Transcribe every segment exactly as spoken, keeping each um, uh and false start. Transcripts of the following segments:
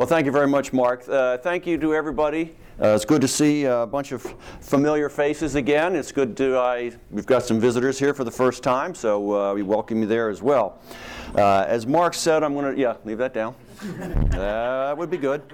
Well, thank you very much, Mark. Uh, thank you to everybody. Uh, it's good to see a bunch of familiar faces again. It's good to, uh, we've got some visitors here for the first time, so uh, we welcome you there as well. Uh, as Mark said, I'm going to, yeah, leave that down. That would be good.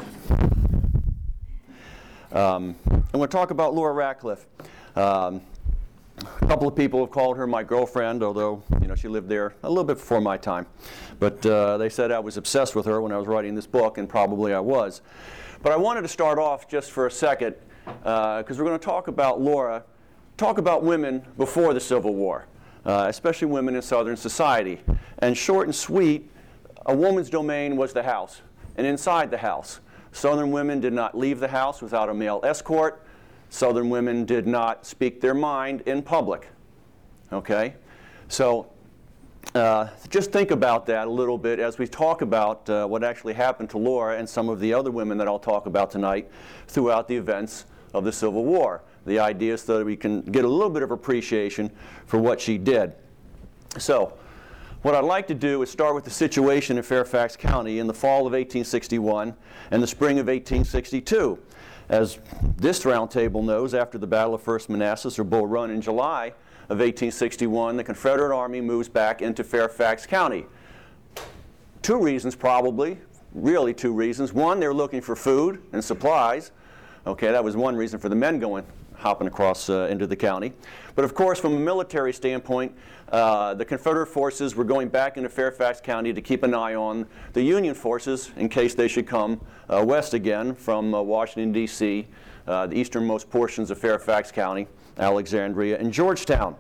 Um, I'm going to talk about Laura Ratcliffe. Um, A couple of people have called her my girlfriend, although you know she lived there a little bit before my time. But uh, they said I was obsessed with her when I was writing this book, and probably I was. But I wanted to start off just for a second, because uh, we're going to talk about Laura, talk about women before the Civil War, uh, especially women in Southern society. And short and sweet, a woman's domain was the house, and inside the house. Southern women did not leave the house without a male escort. Southern women did not speak their mind in public, okay? So uh, just think about that a little bit as we talk about uh, what actually happened to Laura and some of the other women that I'll talk about tonight throughout the events of the Civil War. The idea is so that we can get a little bit of appreciation for what she did. So what I'd like to do is start with the situation in Fairfax County in the fall of eighteen sixty-one and the spring of eighteen sixty-two. As this round table knows, after the Battle of First Manassas, or Bull Run, in July of eighteen sixty-one, the Confederate Army moves back into Fairfax County. Two reasons, probably, really two reasons. One, they were looking for food and supplies. Okay, that was one reason for the men going, hopping across uh, into the county. But of course, from a military standpoint, uh, the Confederate forces were going back into Fairfax County to keep an eye on the Union forces in case they should come uh, west again from uh, Washington, D C, uh, the easternmost portions of Fairfax County, Alexandria, and Georgetown.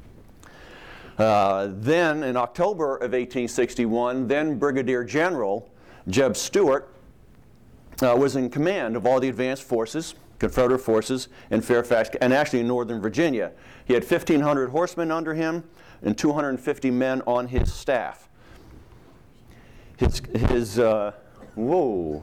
Uh, then, in October of eighteen sixty-one, then Brigadier General Jeb Stuart uh, was in command of all the advanced forces, Confederate forces in Fairfax, and actually in Northern Virginia. He had fifteen hundred horsemen under him and two hundred fifty men on his staff. His, his uh, whoa,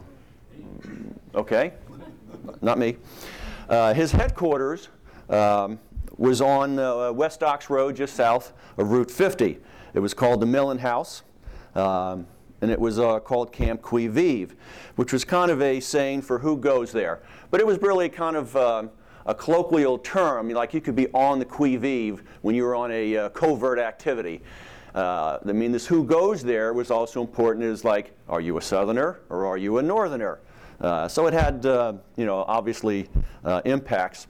okay, not me. Uh, his headquarters um, was on uh, West Docks Road, just south of Route fifty. It was called the Millen House. Um, and it was uh, called Camp Qui Vive, which was kind of a saying for who goes there. But it was really kind of uh, a colloquial term, like you could be on the qui vive when you were on a uh, covert activity. Uh, I mean, this who goes there was also important. It was like, are you a Southerner or are you a Northerner? Uh, so it had, uh, you know, obviously uh, impacts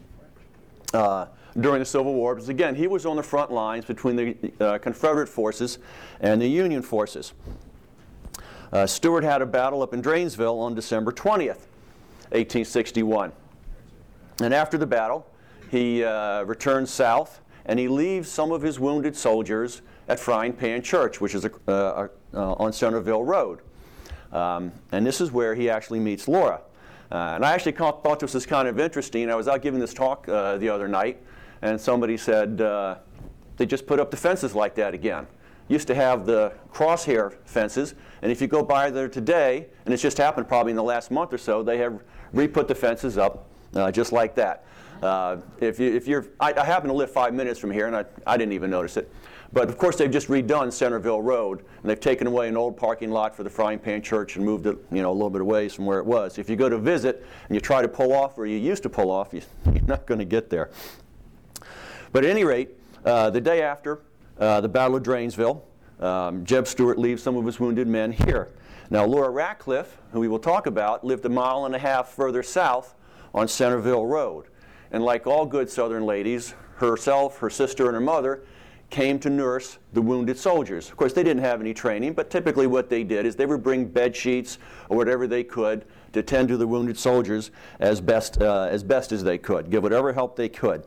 uh, during the Civil War, because again, he was on the front lines between the uh, Confederate forces and the Union forces. Uh, Stuart had a battle up in Drainesville on December twentieth, eighteen sixty-one. And after the battle, he uh, returns south, and he leaves some of his wounded soldiers at Frying Pan Church, which is a, uh, uh, on Centerville Road. Um, and this is where he actually meets Laura. Uh, and I actually thought this was kind of interesting. I was out giving this talk uh, the other night, and somebody said uh, they just put up the fences like that again. Used to have the crosshair fences, and if you go by there today, and it's just happened probably in the last month or so, they have re-put the fences up uh, just like that. Uh, if, you, if you're, I, I happen to live five minutes from here, and I, I didn't even notice it. But of course, they've just redone Centerville Road, and they've taken away an old parking lot for the Frying Pan Church and moved it, you know, a little bit away from where it was. If you go to visit and you try to pull off where you used to pull off, you, you're not going to get there. But at any rate, uh, the day after uh, the Battle of Drainesville, um, Jeb Stuart leaves some of his wounded men here. Now, Laura Ratcliffe, who we will talk about, lived a mile and a half further south on Centerville Road. And like all good Southern ladies, herself, her sister, and her mother came to nurse the wounded soldiers. Of course, they didn't have any training, but typically what they did is they would bring bed sheets or whatever they could to tend to the wounded soldiers as best, uh, as best as they could, give whatever help they could.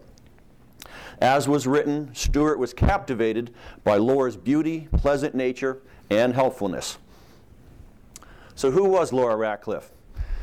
As was written, Stuart was captivated by Laura's beauty, pleasant nature, and helpfulness. So who was Laura Ratcliffe?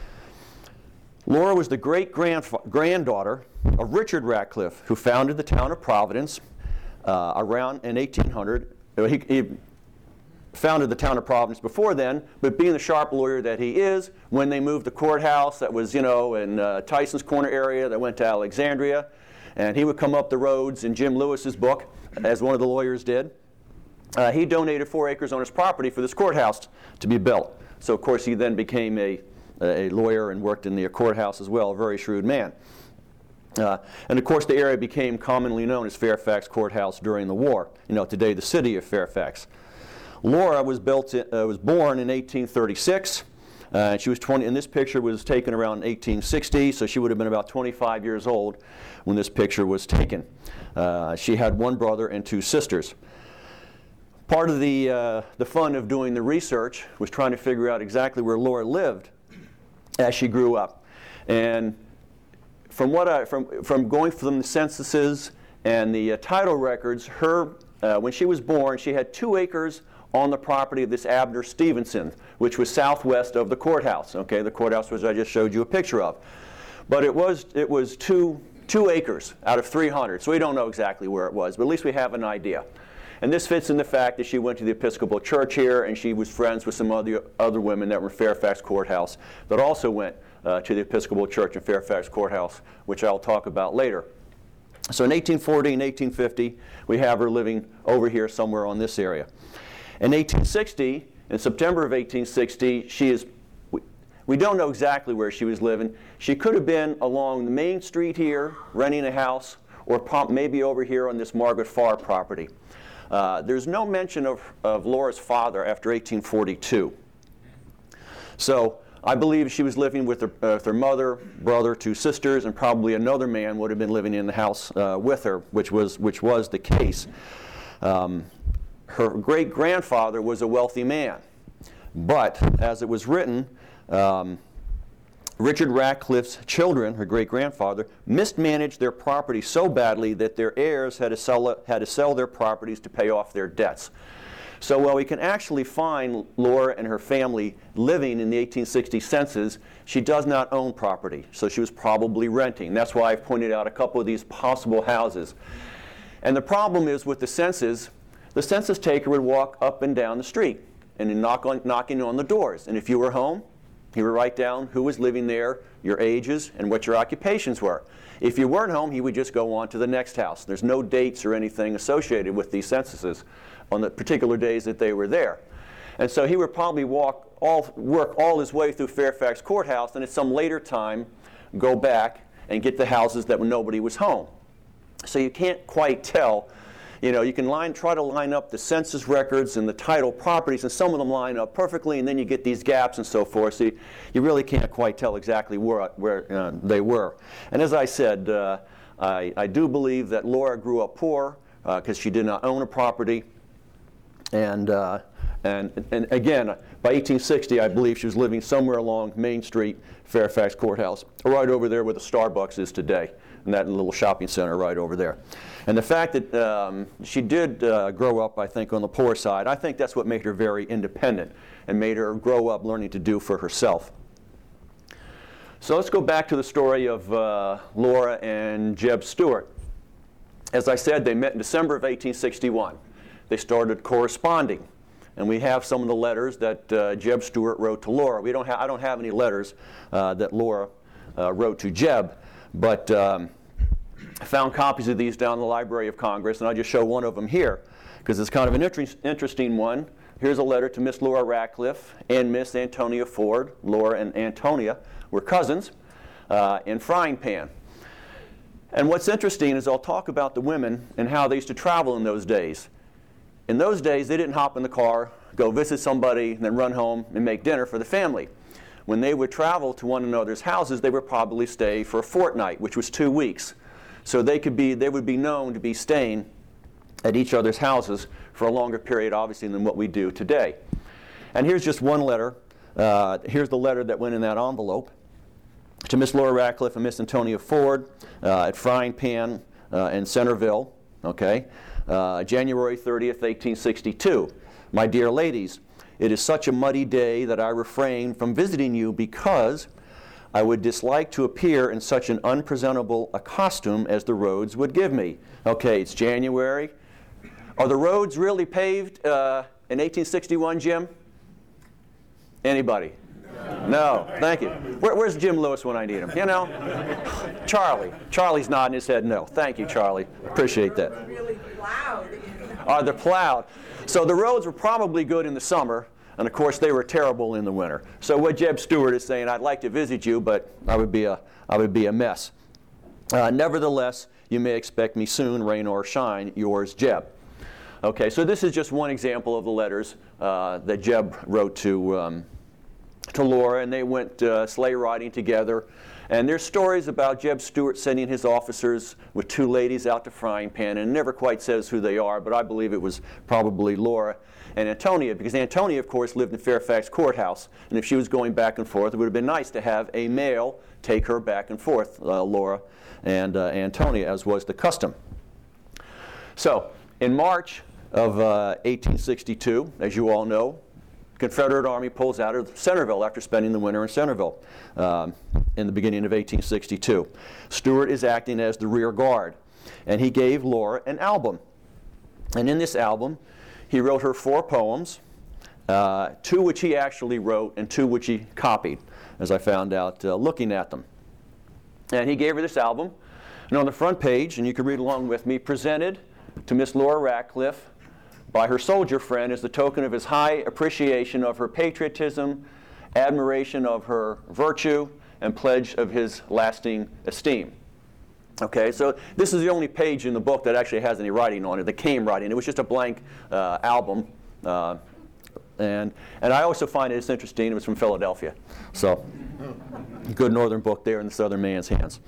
Laura was the great-granddaughter of Richard Ratcliffe, who founded the town of Providence uh, around in eighteen hundred. He, he founded the town of Providence before then, but being the sharp lawyer that he is, when they moved the courthouse that was, you know, in uh, Tyson's Corner area that went to Alexandria, and he would come up the roads in Jim Lewis's book, as one of the lawyers did. Uh, he donated four acres on his property for this courthouse to be built. So, of course, he then became a, a lawyer and worked in the courthouse as well, a very shrewd man. Uh, and, of course, the area became commonly known as Fairfax Courthouse during the war. You know, today the city of Fairfax. Laura was, built in, uh, was born in eighteen thirty-six. Uh, and she was twenty, and this picture was taken around eighteen sixty, so she would have been about twenty-five years old when this picture was taken. Uh, she had one brother and two sisters. Part of the, uh, the fun of doing the research was trying to figure out exactly where Laura lived as she grew up. And from, what I, from, from going from the censuses and the uh, title records, her, uh, when she was born, she had two acres on the property of this Abner Stevenson, which was southwest of the courthouse. Okay, the courthouse, which I just showed you a picture of. But it was, it was two, two acres out of three hundred, so we don't know exactly where it was, but at least we have an idea. And this fits in the fact that she went to the Episcopal Church here, and she was friends with some other, other women that were in Fairfax Courthouse that also went uh, to the Episcopal Church in Fairfax Courthouse, which I'll talk about later. So in eighteen forty and eighteen fifty, we have her living over here somewhere on this area. In eighteen sixty, in September of eighteen sixty, she is, we, we don't know exactly where she was living. She could have been along the main street here, renting a house, or maybe over here on this Margaret Farr property. Uh, there's no mention of, of Laura's father after eighteen forty-two. So I believe she was living with her, uh, with her mother, brother, two sisters, and probably another man would have been living in the house uh, with her, which was, which was the case. Um, her great-grandfather was a wealthy man. But as it was written, um, Richard Ratcliffe's children, her great-grandfather, mismanaged their property so badly that their heirs had to sell, had to sell their properties to pay off their debts. So while we can actually find Laura and her family living in the eighteen sixty census, she does not own property. So she was probably renting. That's why I've pointed out a couple of these possible houses. And the problem is with the census, the census taker would walk up and down the street and knock on, knocking on the doors. And if you were home, he would write down who was living there, your ages, and what your occupations were. If you weren't home, he would just go on to the next house. There's no dates or anything associated with these censuses on the particular days that they were there. And so he would probably walk all, work all his way through Fairfax Courthouse, and at some later time go back and get the houses that when nobody was home. So you can't quite tell. You know, you can line, try to line up the census records and the title properties, and some of them line up perfectly, and then you get these gaps and so forth. So you, you really can't quite tell exactly where, where uh, they were. And as I said, uh, I, I do believe that Laura grew up poor because uh, she did not own a property. And, uh, and, and again, by eighteen sixty, I believe she was living somewhere along Main Street, Fairfax Courthouse, right over there where the Starbucks is today, and that little shopping center right over there. And the fact that um, she did uh, grow up, I think, on the poor side, I think that's what made her very independent and made her grow up learning to do for herself. So let's go back to the story of uh, Laura and Jeb Stuart. As I said, they met in December of eighteen sixty-one. They started corresponding. And we have some of the letters that uh, Jeb Stuart wrote to Laura. We don't ha- I don't have any letters uh, that Laura uh, wrote to Jeb, but um, I found copies of these down in the Library of Congress, and I'll just show one of them here, because it's kind of an inter- interesting one. Here's a letter to Miss Laura Ratcliffe and Miss Antonia Ford. Laura and Antonia were cousins uh, in Frying Pan. And what's interesting is I'll talk about the women and how they used to travel in those days. In those days, they didn't hop in the car, go visit somebody, and then run home and make dinner for the family. When they would travel to one another's houses, they would probably stay for a fortnight, which was two weeks. So they could be, they would be known to be staying at each other's houses for a longer period, obviously, than what we do today. And here's just one letter. Uh, here's the letter that went in that envelope to Miss Laura Ratcliffe and Miss Antonia Ford uh, at Frying Pan uh, in Centerville. Okay. Uh, January thirtieth, eighteen sixty-two. My dear ladies, it is such a muddy day that I refrain from visiting you because I would dislike to appear in such an unpresentable a costume as the roads would give me. Okay, it's January. Are the roads really paved uh, in eighteen sixty-one, Jim? Anybody? No. No. Thank you. Where, where's Jim Lewis when I need him? You know? Charlie. Charlie's nodding his head no. Thank you, Charlie. Appreciate that. Really plowed. Are they plowed? So the roads were probably good in the summer. And of course, they were terrible in the winter. So what Jeb Stuart is saying, I'd like to visit you, but I would be a, I would be a mess. Uh, nevertheless, you may expect me soon, rain or shine, yours, Jeb. Okay, so this is just one example of the letters uh, that Jeb wrote to, um, to Laura, and they went uh, sleigh riding together. And there's stories about Jeb Stuart sending his officers with two ladies out to Frying Pan, and it never quite says who they are, but I believe it was probably Laura and Antonia, because Antonia, of course, lived in Fairfax Courthouse, and if she was going back and forth, it would have been nice to have a male take her back and forth, uh, Laura and uh, Antonia, as was the custom. So, in March of uh, eighteen sixty-two, as you all know, the Confederate Army pulls out of Centerville after spending the winter in Centerville um, in the beginning of eighteen sixty-two. Stuart is acting as the rear guard, and he gave Laura an album. And in this album, he wrote her four poems, uh, two which he actually wrote and two which he copied, as I found out uh, looking at them. And he gave her this album, and on the front page, and you can read along with me, presented to Miss Laura Ratcliffe by her soldier friend as the token of his high appreciation of her patriotism, admiration of her virtue, and pledge of his lasting esteem. Okay, so this is the only page in the book that actually has any writing on it, that came writing. It was just a blank uh, album. Uh, and, and I also find it interesting, it was from Philadelphia. So, good northern book there in the southern man's hands.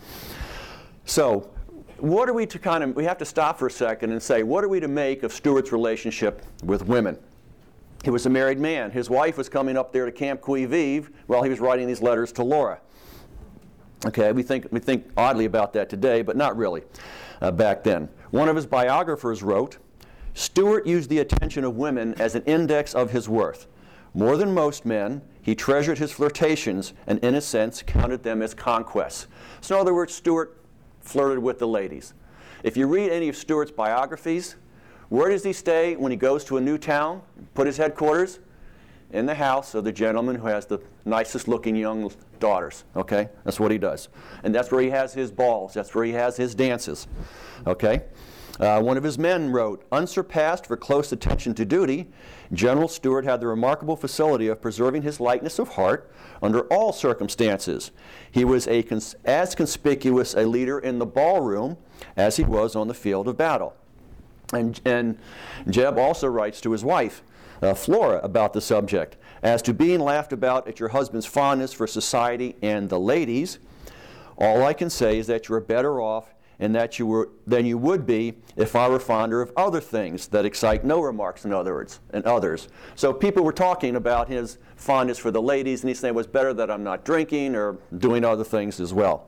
So, what are we to kind of, we have to stop for a second and say, what are we to make of Stuart's relationship with women? He was a married man. His wife was coming up there to Camp Qui Vive while he was writing these letters to Laura. Okay, we think, we think oddly about that today, but not really uh, back then. One of his biographers wrote, Stuart used the attention of women as an index of his worth. More than most men, he treasured his flirtations and, in a sense, counted them as conquests. So in other words, Stuart flirted with the ladies. If you read any of Stuart's biographies, where does he stay when he goes to a new town, put his headquarters? In the house of the gentleman who has the nicest looking young daughters, okay? That's what he does. And that's where he has his balls. That's where he has his dances, okay? Uh, one of his men wrote, unsurpassed for close attention to duty, General Stuart had the remarkable facility of preserving his lightness of heart under all circumstances. He was a cons- as conspicuous a leader in the ballroom as he was on the field of battle. And, and Jeb also writes to his wife, Uh, Flora, about the subject. As to being laughed about at your husband's fondness for society and the ladies, all I can say is that you are better off and that you were than you would be if I were fonder of other things that excite no remarks in other words and others. So people were talking about his fondness for the ladies, and he's saying it was better that I'm not drinking or doing other things as well.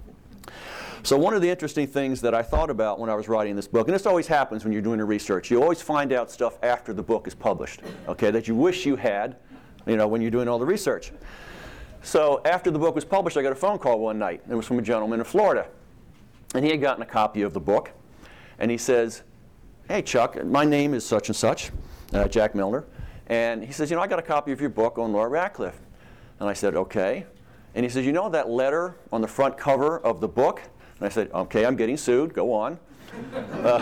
So one of the interesting things that I thought about when I was writing this book, and this always happens when you're doing a research, you always find out stuff after the book is published, okay, that you wish you had, you know, when you're doing all the research. So after the book was published, I got a phone call one night. It was from a gentleman in Florida. And he had gotten a copy of the book. And he says, hey, Chuck, my name is such and such, uh, Jack Milner. And he says, you know, I got a copy of your book on Laura Ratcliffe. And I said, okay. And he says, you know that letter on the front cover of the book? And I said, okay, I'm getting sued. Go on. Uh,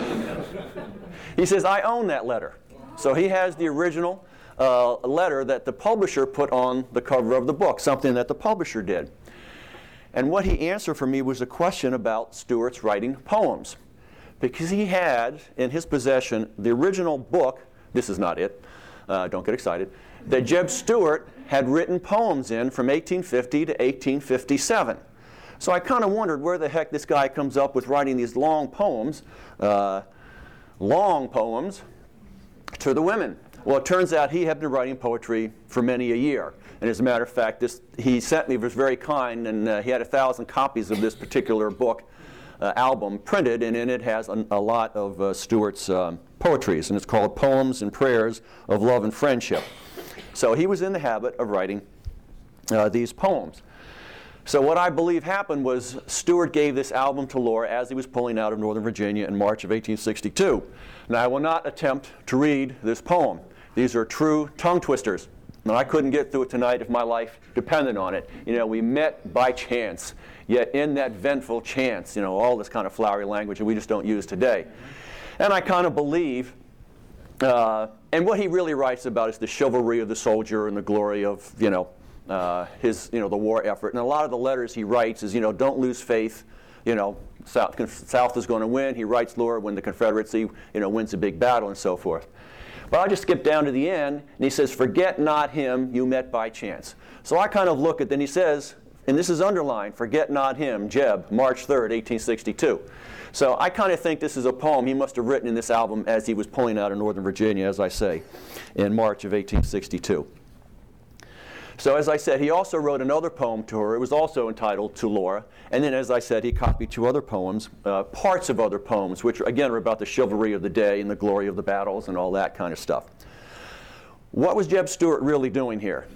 he says, I own that letter. So he has the original uh, letter that the publisher put on the cover of the book, something that the publisher did. And what he answered for me was a question about Stuart's writing poems. Because he had in his possession the original book, this is not it, uh, don't get excited, that Jeb Stuart had written poems in from eighteen fifty to eighteen fifty-seven. So I kind of wondered where the heck this guy comes up with writing these long poems, uh, long poems, to the women. Well, it turns out he had been writing poetry for many a year. And as a matter of fact, this, he sent me, was very kind, and uh, he had a thousand copies of this particular book, uh, album printed, and in it has a, a lot of uh, Stuart's um, poetries, and it's called Poems and Prayers of Love and Friendship. So he was in the habit of writing uh, these poems. So what I believe happened was Stuart gave this album to Laura as he was pulling out of Northern Virginia in March of eighteen sixty-two. Now I will not attempt to read this poem. These are true tongue twisters. And I couldn't get through it tonight if my life depended on it. You know, we met by chance, yet in that vengeful chance, you know, all this kind of flowery language that we just don't use today. And I kind of believe Uh, and what he really writes about is the chivalry of the soldier and the glory of, you know, uh, his, you know, the war effort. And a lot of the letters he writes is, you know, don't lose faith. You know, South, South is going to win. He writes Laura when the Confederacy, you know, wins a big battle and so forth. But I'll just skip down to the end, and he says, forget not him you met by chance. So I kind of look at, then he says, and this is underlined, forget not him, Jeb, March third, eighteen sixty-two. So I kind of think this is a poem he must have written in this album as he was pulling out of Northern Virginia, as I say, in March of eighteen sixty-two. So as I said, he also wrote another poem to her. It was also entitled To Laura. And then, as I said, he copied two other poems, uh, parts of other poems, which, again, are about the chivalry of the day and the glory of the battles and all that kind of stuff. What was Jeb Stuart really doing here?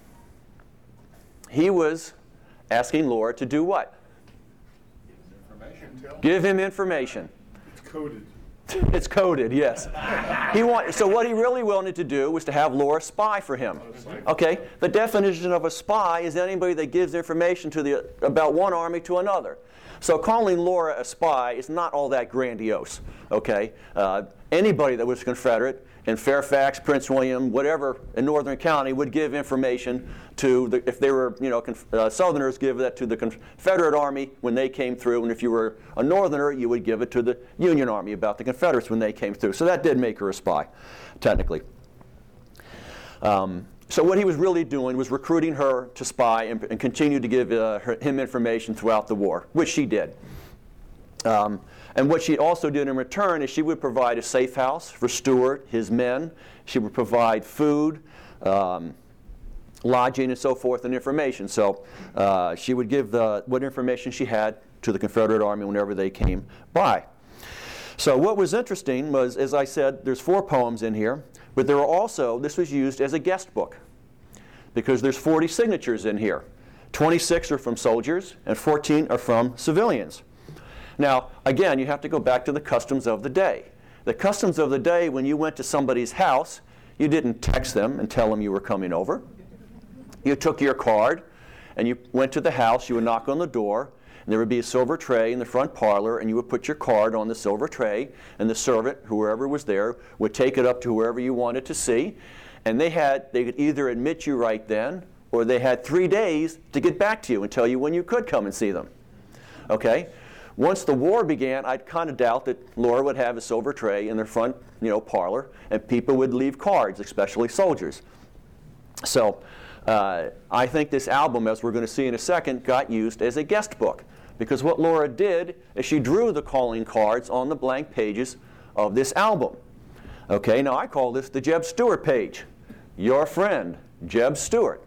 He was asking Laura to do what? Information. Give him information. It's coded. It's coded, yes. He want, so what he really wanted to do was to have Laura spy for him. Okay? The definition of a spy is anybody that gives information to the, about one army to another. So calling Laura a spy is not all that grandiose. Okay? Uh, anybody that was Confederate in Fairfax, Prince William, whatever, in Northern County would give information to, the, if they were, you know, conf, uh, Southerners, give that to the Confederate Army when they came through, and if you were a Northerner, you would give it to the Union Army about the Confederates when they came through. So that did make her a spy, technically. Um, so what he was really doing was recruiting her to spy and, and continue to give uh, her, him information throughout the war, which she did. Um, and what she also did in return is she would provide a safe house for Stuart, his men. She would provide food, um, lodging, and so forth, and information. So uh, she would give the, what information she had to the Confederate Army whenever they came by. So what was interesting was, as I said, there's four poems in here, but there are also, this was used as a guest book, because there's forty signatures in here. twenty-six are from soldiers, and fourteen are from civilians. Now, again, you have to go back to the customs of the day. The customs of the day, when you went to somebody's house, you didn't text them and tell them you were coming over. You took your card, and you went to the house. You would knock on the door, and there would be a silver tray in the front parlor, and you would put your card on the silver tray, and the servant, whoever was there, would take it up to whoever you wanted to see. And they had, they could either admit you right then, or they had three days to get back to you and tell you when you could come and see them. Okay? Once the war began, I'd kind of doubt that Laura would have a silver tray in their front, you know, parlor, and people would leave cards, especially soldiers. So uh, I think this album, as we're going to see in a second, got used as a guest book. Because what Laura did is she drew the calling cards on the blank pages of this album. Okay, now I call this the Jeb Stuart page. Your friend, Jeb Stuart.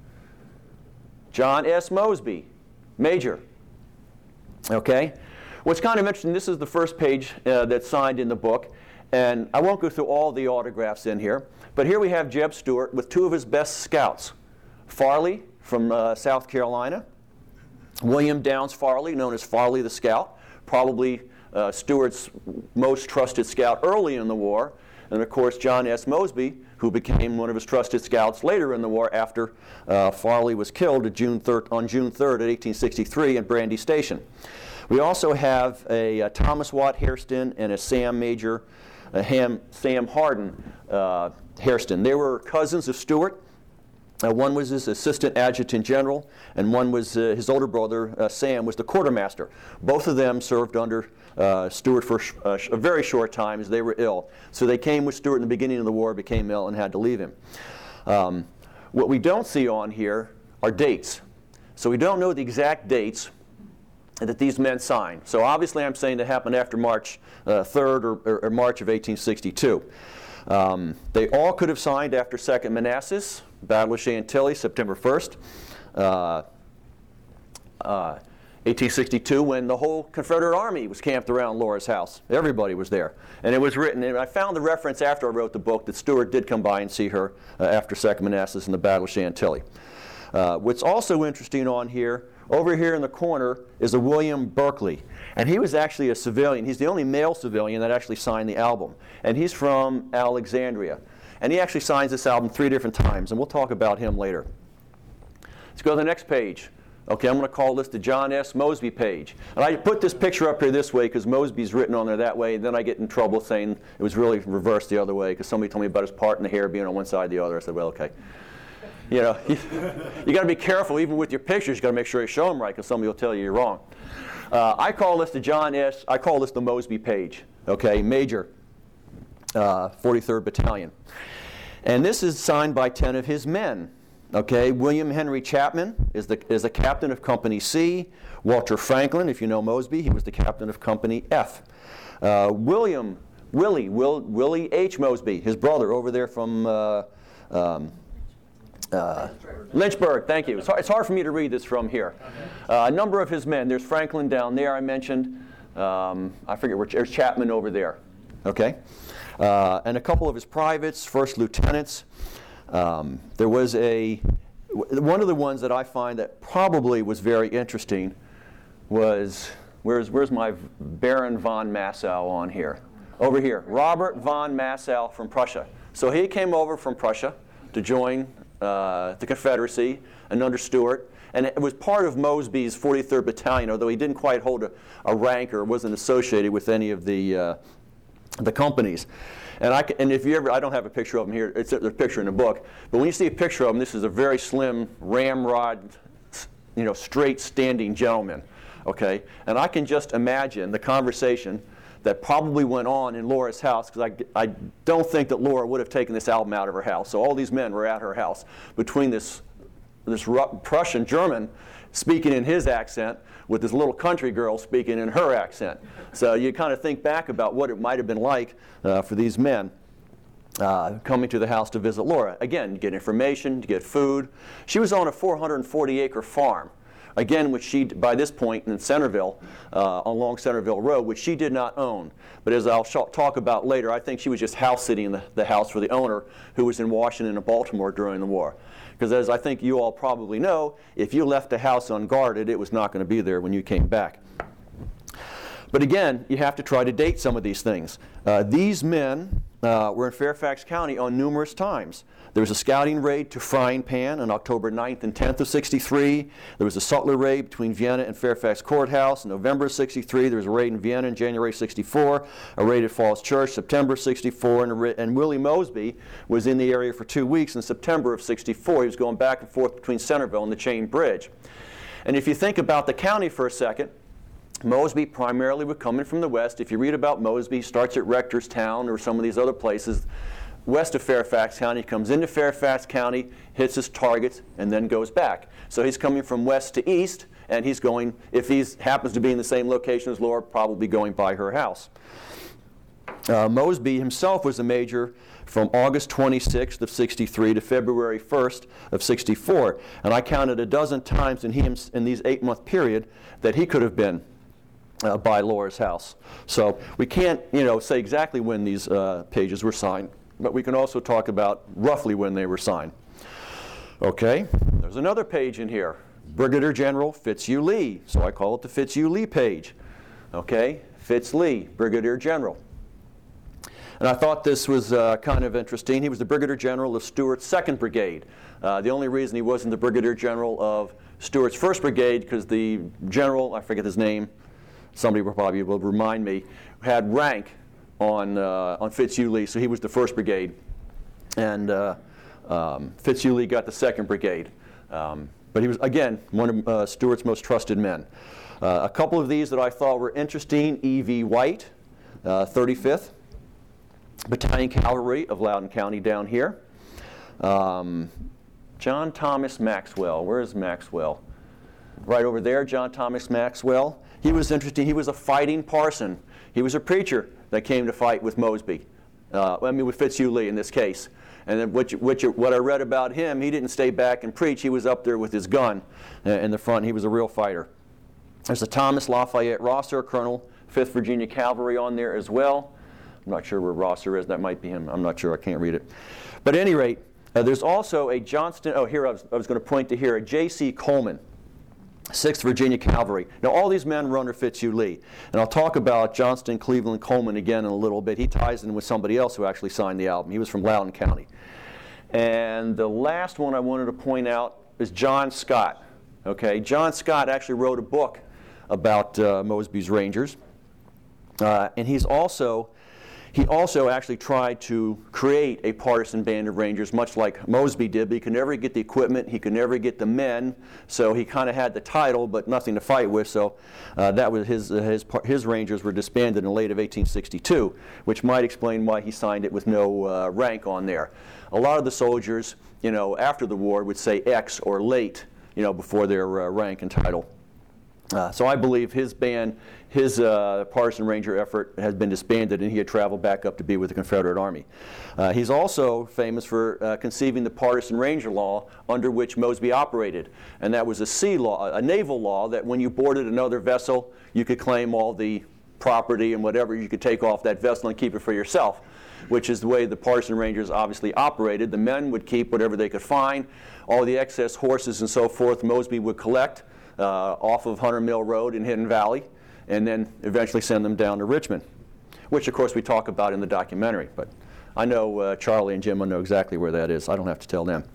John S. Mosby, Major. Okay? What's kind of interesting, this is the first page uh, that's signed in the book, and I won't go through all the autographs in here, but here we have Jeb Stuart with two of his best scouts. Farley from uh, South Carolina, William Downs Farley, known as Farley the Scout, probably uh, Stuart's most trusted scout early in the war, and of course John S. Mosby, who became one of his trusted scouts later in the war after uh, Farley was killed June third, on June third of eighteen sixty-three in Brandy Station. We also have a, a Thomas Watt Hairston and a Sam Major, a Ham, Sam Hardin uh, Hairston. They were cousins of Stuart. Uh, one was his assistant adjutant general, and one was uh, his older brother, uh, Sam, was the quartermaster. Both of them served under uh, Stuart for sh uh, sh a very short time as they were ill. So they came with Stuart in the beginning of the war, became ill, and had to leave him. Um, what we don't see on here are dates. So we don't know the exact dates that these men signed. So obviously I'm saying that happened after March uh, third or, or, or March of eighteen sixty-two. Um, they all could have signed after Second Manassas, Battle of Chantilly, September first, uh, uh, eighteen sixty-two, when the whole Confederate Army was camped around Laura's house. Everybody was there. And it was written, and I found the reference after I wrote the book that Stuart did come by and see her uh, after Second Manassas and the Battle of Chantilly. Uh, what's also interesting on here, over here in the corner, is a William Berkeley. And he was actually a civilian. He's the only male civilian that actually signed the album. And he's from Alexandria. And he actually signs this album three different times, and we'll talk about him later. Let's go to the next page. Okay, I'm going to call this the John S. Mosby page. And I put this picture up here this way because Mosby's written on there that way, and then I get in trouble saying it was really reversed the other way because somebody told me about his part in the hair being on one side or the other. I said, well, okay. You know, you, you got to be careful even with your pictures. You got to make sure you show them right because somebody will tell you you're wrong. Uh, I call this the John S. I call this the Mosby page. Okay, Major, uh, forty-third Battalion, and this is signed by ten of his men. Okay, William Henry Chapman is the is the captain of Company C. Walter Franklin, if you know Mosby, he was the captain of Company F. Uh, William Willie Will, Willie H. Mosby, his brother over there from. Uh, um, Uh, Lynchburg, thank you. It's hard, it's hard for me to read this from here. Uh, a number of his men. There's Franklin down there I mentioned. Um, I forget where. There's Chapman over there. Okay? Uh, and a couple of his privates, first lieutenants. Um, there was a, one of the ones that I find that probably was very interesting was, where's, where's my Baron von Massow on here? Over here. Robert von Massow from Prussia. So he came over from Prussia to join Uh, the Confederacy and under Stuart, and it was part of Mosby's forty-third Battalion, although he didn't quite hold a, a rank or wasn't associated with any of the uh, the companies. And I can, and if you ever, I don't have a picture of him here. It's a, there's a picture in the book, but when you see a picture of him, this is a very slim, ramrod, you know, straight standing gentleman. Okay, and I can just imagine the conversation that probably went on in Laura's house, because I, I don't think that Laura would have taken this album out of her house. So all these men were at her house between this, this Prussian German speaking in his accent with this little country girl speaking in her accent. So you kind of think back about what it might have been like uh, for these men uh, coming to the house to visit Laura. Again, to get information, to get food. She was on a four hundred forty acre farm. Again, which she, by this point in Centerville, uh, along Centerville Road, which she did not own. But as I'll sh- talk about later, I think she was just house sitting the, the house for the owner who was in Washington and Baltimore during the war. Because as I think you all probably know, if you left the house unguarded, it was not going to be there when you came back. But again, you have to try to date some of these things. Uh, these men uh, were in Fairfax County on numerous times. There was a scouting raid to Frying Pan on October ninth and tenth of sixty-three. There was a sutler raid between Vienna and Fairfax Courthouse in November of sixty-three. There was a raid in Vienna in January sixty-four. A raid at Falls Church, September sixty-four. And, ra- and Willie Mosby was in the area for two weeks in September of sixty-four. He was going back and forth between Centerville and the Chain Bridge. And if you think about the county for a second, Mosby primarily was coming from the west. If you read about Mosby, he starts at Rectorstown or some of these other places west of Fairfax County, comes into Fairfax County, hits his targets, and then goes back. So he's coming from west to east, and he's going, if he happens to be in the same location as Laura, probably going by her house. Uh, Mosby himself was a major from August twenty-sixth of sixty-three to February first of sixty-four. And I counted a dozen times in, he, in these eight-month period that he could have been uh, by Laura's house. So we can't, you know, say exactly when these uh, pages were signed, but we can also talk about roughly when they were signed. Okay, there's another page in here. Brigadier General Fitzhugh Lee. So I call it the Fitzhugh Lee page. Okay, Fitz Lee, Brigadier General. And I thought this was uh, kind of interesting. He was the Brigadier General of Stuart's second Brigade. Uh, the only reason he wasn't the Brigadier General of Stuart's first Brigade, because the general, I forget his name, somebody will probably will remind me, had rank on uh, on Fitzhugh Lee, so he was the first Brigade. And uh, um, Fitzhugh Lee got the second Brigade. Um, but he was, again, one of uh, Stuart's most trusted men. Uh, a couple of these that I thought were interesting, E V White, uh, thirty-fifth. Battalion Cavalry of Loudoun County down here. Um, John Thomas Maxwell. Where is Maxwell? Right over there, John Thomas Maxwell. He was interesting. He was a fighting parson. He was a preacher that came to fight with Mosby. Uh, I mean, with Fitzhugh Lee in this case. And then what, you, what, you, what I read about him, he didn't stay back and preach. He was up there with his gun uh, in the front. He was a real fighter. There's a Thomas Lafayette Rosser, Colonel, fifth Virginia Cavalry on there as well. I'm not sure where Rosser is. That might be him. I'm not sure. I can't read it. But at any rate, uh, there's also a Johnston. Oh, here I was, I was going to point to here, a J C Coleman, sixth Virginia Cavalry. Now, all these men were under Fitzhugh Lee. And I'll talk about Johnston Cleveland Coleman again in a little bit. He ties in with somebody else who actually signed the album. He was from Loudoun County. And the last one I wanted to point out is John Scott. Okay, John Scott actually wrote a book about uh, Mosby's Rangers, uh, and he's also he also actually tried to create a partisan band of Rangers, much like Mosby did, but he could never get the equipment, he could never get the men, so he kind of had the title but nothing to fight with. So uh, that was his, uh, his his Rangers were disbanded in late of eighteen sixty-two, which might explain why he signed it with no uh, rank on there. A lot of the soldiers, you know, after the war would say X or late, you know, before their uh, rank and title. Uh, so I believe his band, his uh, partisan ranger effort has been disbanded, and he had traveled back up to be with the Confederate Army. Uh, he's also famous for uh, conceiving the partisan ranger law under which Mosby operated, and that was a sea law, a naval law that when you boarded another vessel, you could claim all the property and whatever you could take off that vessel and keep it for yourself, which is the way the partisan rangers obviously operated. The men would keep whatever they could find, all the excess horses and so forth Mosby would collect Uh, off of Hunter Mill Road in Hidden Valley, and then eventually send them down to Richmond, which of course we talk about in the documentary. But I know uh, Charlie and Jim will know exactly where that is. I don't have to tell them.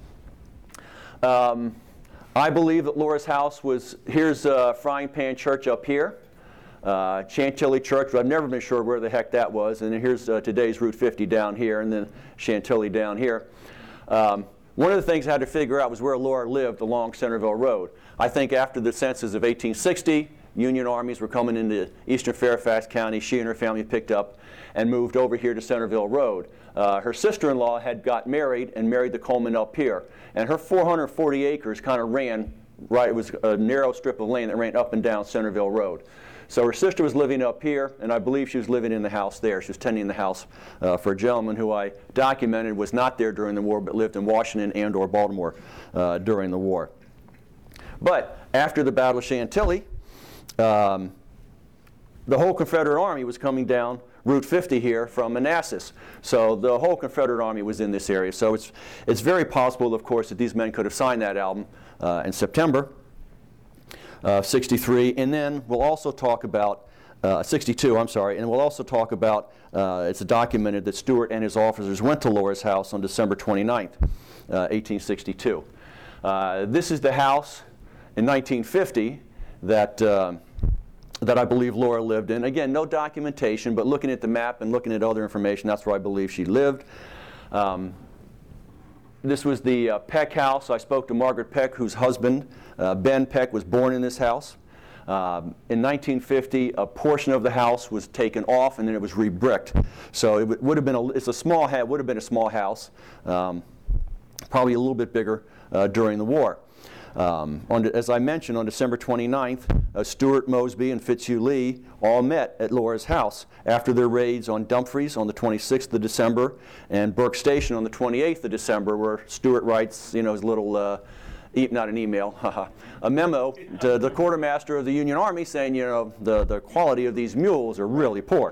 Um, I believe that Laura's house was, here's uh, Frying Pan Church up here, uh, Chantilly Church, but I've never been sure where the heck that was, and then here's uh, today's Route fifty down here, and then Chantilly down here. Um, One of the things I had to figure out was where Laura lived along Centerville Road. I think after the census of eighteen sixty, Union armies were coming into eastern Fairfax County. She and her family picked up and moved over here to Centerville Road. Uh, her sister-in-law had got married and married the Coleman up here. And her four hundred forty acres kind of ran, right, it was a narrow strip of land that ran up and down Centerville Road. So her sister was living up here, and I believe she was living in the house there. She was tending the house uh, for a gentleman who I documented was not there during the war, but lived in Washington and or Baltimore uh, during the war. But after the Battle of Chantilly, um, the whole Confederate Army was coming down Route fifty here from Manassas. So the whole Confederate Army was in this area. So it's, it's very possible, of course, that these men could have signed that album uh, in September. Uh, sixty-three, and then we'll also talk about, uh, sixty-two, I'm sorry, and we'll also talk about, uh, it's documented that Stuart and his officers went to Laura's house on December twenty-ninth, uh, eighteen sixty-two. Uh, this is the house in nineteen fifty that, uh, that I believe Laura lived in. Again, no documentation, but looking at the map and looking at other information, that's where I believe she lived. Um, This was the uh, Peck house. I spoke to Margaret Peck, whose husband, uh, Ben Peck, was born in this house. Um, in nineteen fifty, a portion of the house was taken off, and then it was re-bricked. So it would have been a, it's a small ha- would have been a small house, um, probably a little bit bigger uh, during the war. Um, on the, as I mentioned, on December twenty-ninth, uh, Stuart, Mosby, and Fitzhugh Lee all met at Laura's house after their raids on Dumfries on the twenty-sixth of December and Burke Station on the twenty-eighth of December, where Stuart writes, you know, his little, uh, e- not an email, a memo to the quartermaster of the Union Army saying, you know, the, the quality of these mules are really poor.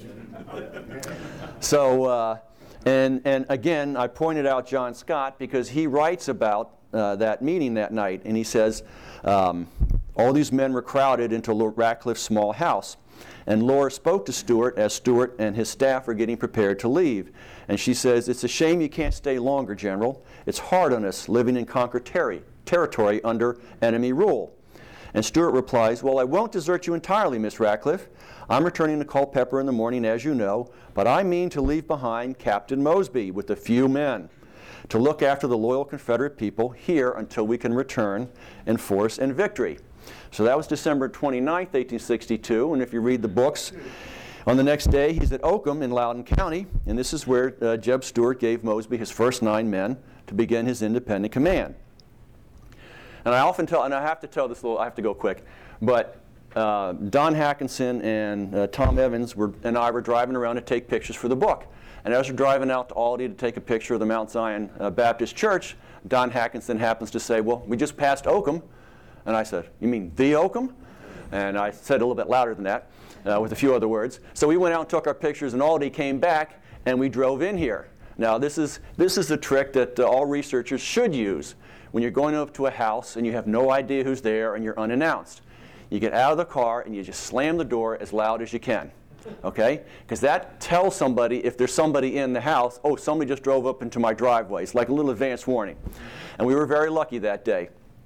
So, uh, and, and again, I pointed out John Scott because he writes about Uh, that meeting that night, and he says um, all these men were crowded into Lord Ratcliffe's small house, and Laura spoke to Stuart as Stuart and his staff were getting prepared to leave, and she says, "It's a shame you can't stay longer, General. It's hard on us living in conquered terri- territory under enemy rule." And Stuart replies, "Well, I won't desert you entirely, Miss Ratcliffe. I'm returning to Culpeper in the morning, as you know, but I mean to leave behind Captain Mosby with a few men to look after the loyal Confederate people here until we can return in force and victory." So that was December twenty-ninth, eighteen sixty-two, and if you read the books, on the next day he's at Oakham in Loudoun County, and this is where uh, Jeb Stuart gave Mosby his first nine men to begin his independent command. And I often tell, and I have to tell this little, I have to go quick, but uh, Don Hackinson and uh, Tom Evans were, and I were driving around to take pictures for the book. And as we're driving out to Aldie to take a picture of the Mount Zion uh, Baptist Church, Don Hackinson happens to say, "Well, we just passed Oakham." And I said, "You mean the Oakham?" And I said a little bit louder than that, uh, with a few other words. So we went out and took our pictures, and Aldie came back, and we drove in here. Now, this is, this is a trick that uh, all researchers should use when you're going up to a house and you have no idea who's there and you're unannounced. You get out of the car and you just slam the door as loud as you can. Okay? Because that tells somebody, if there's somebody in the house, oh, somebody just drove up into my driveway. It's like a little advance warning. And we were very lucky that day.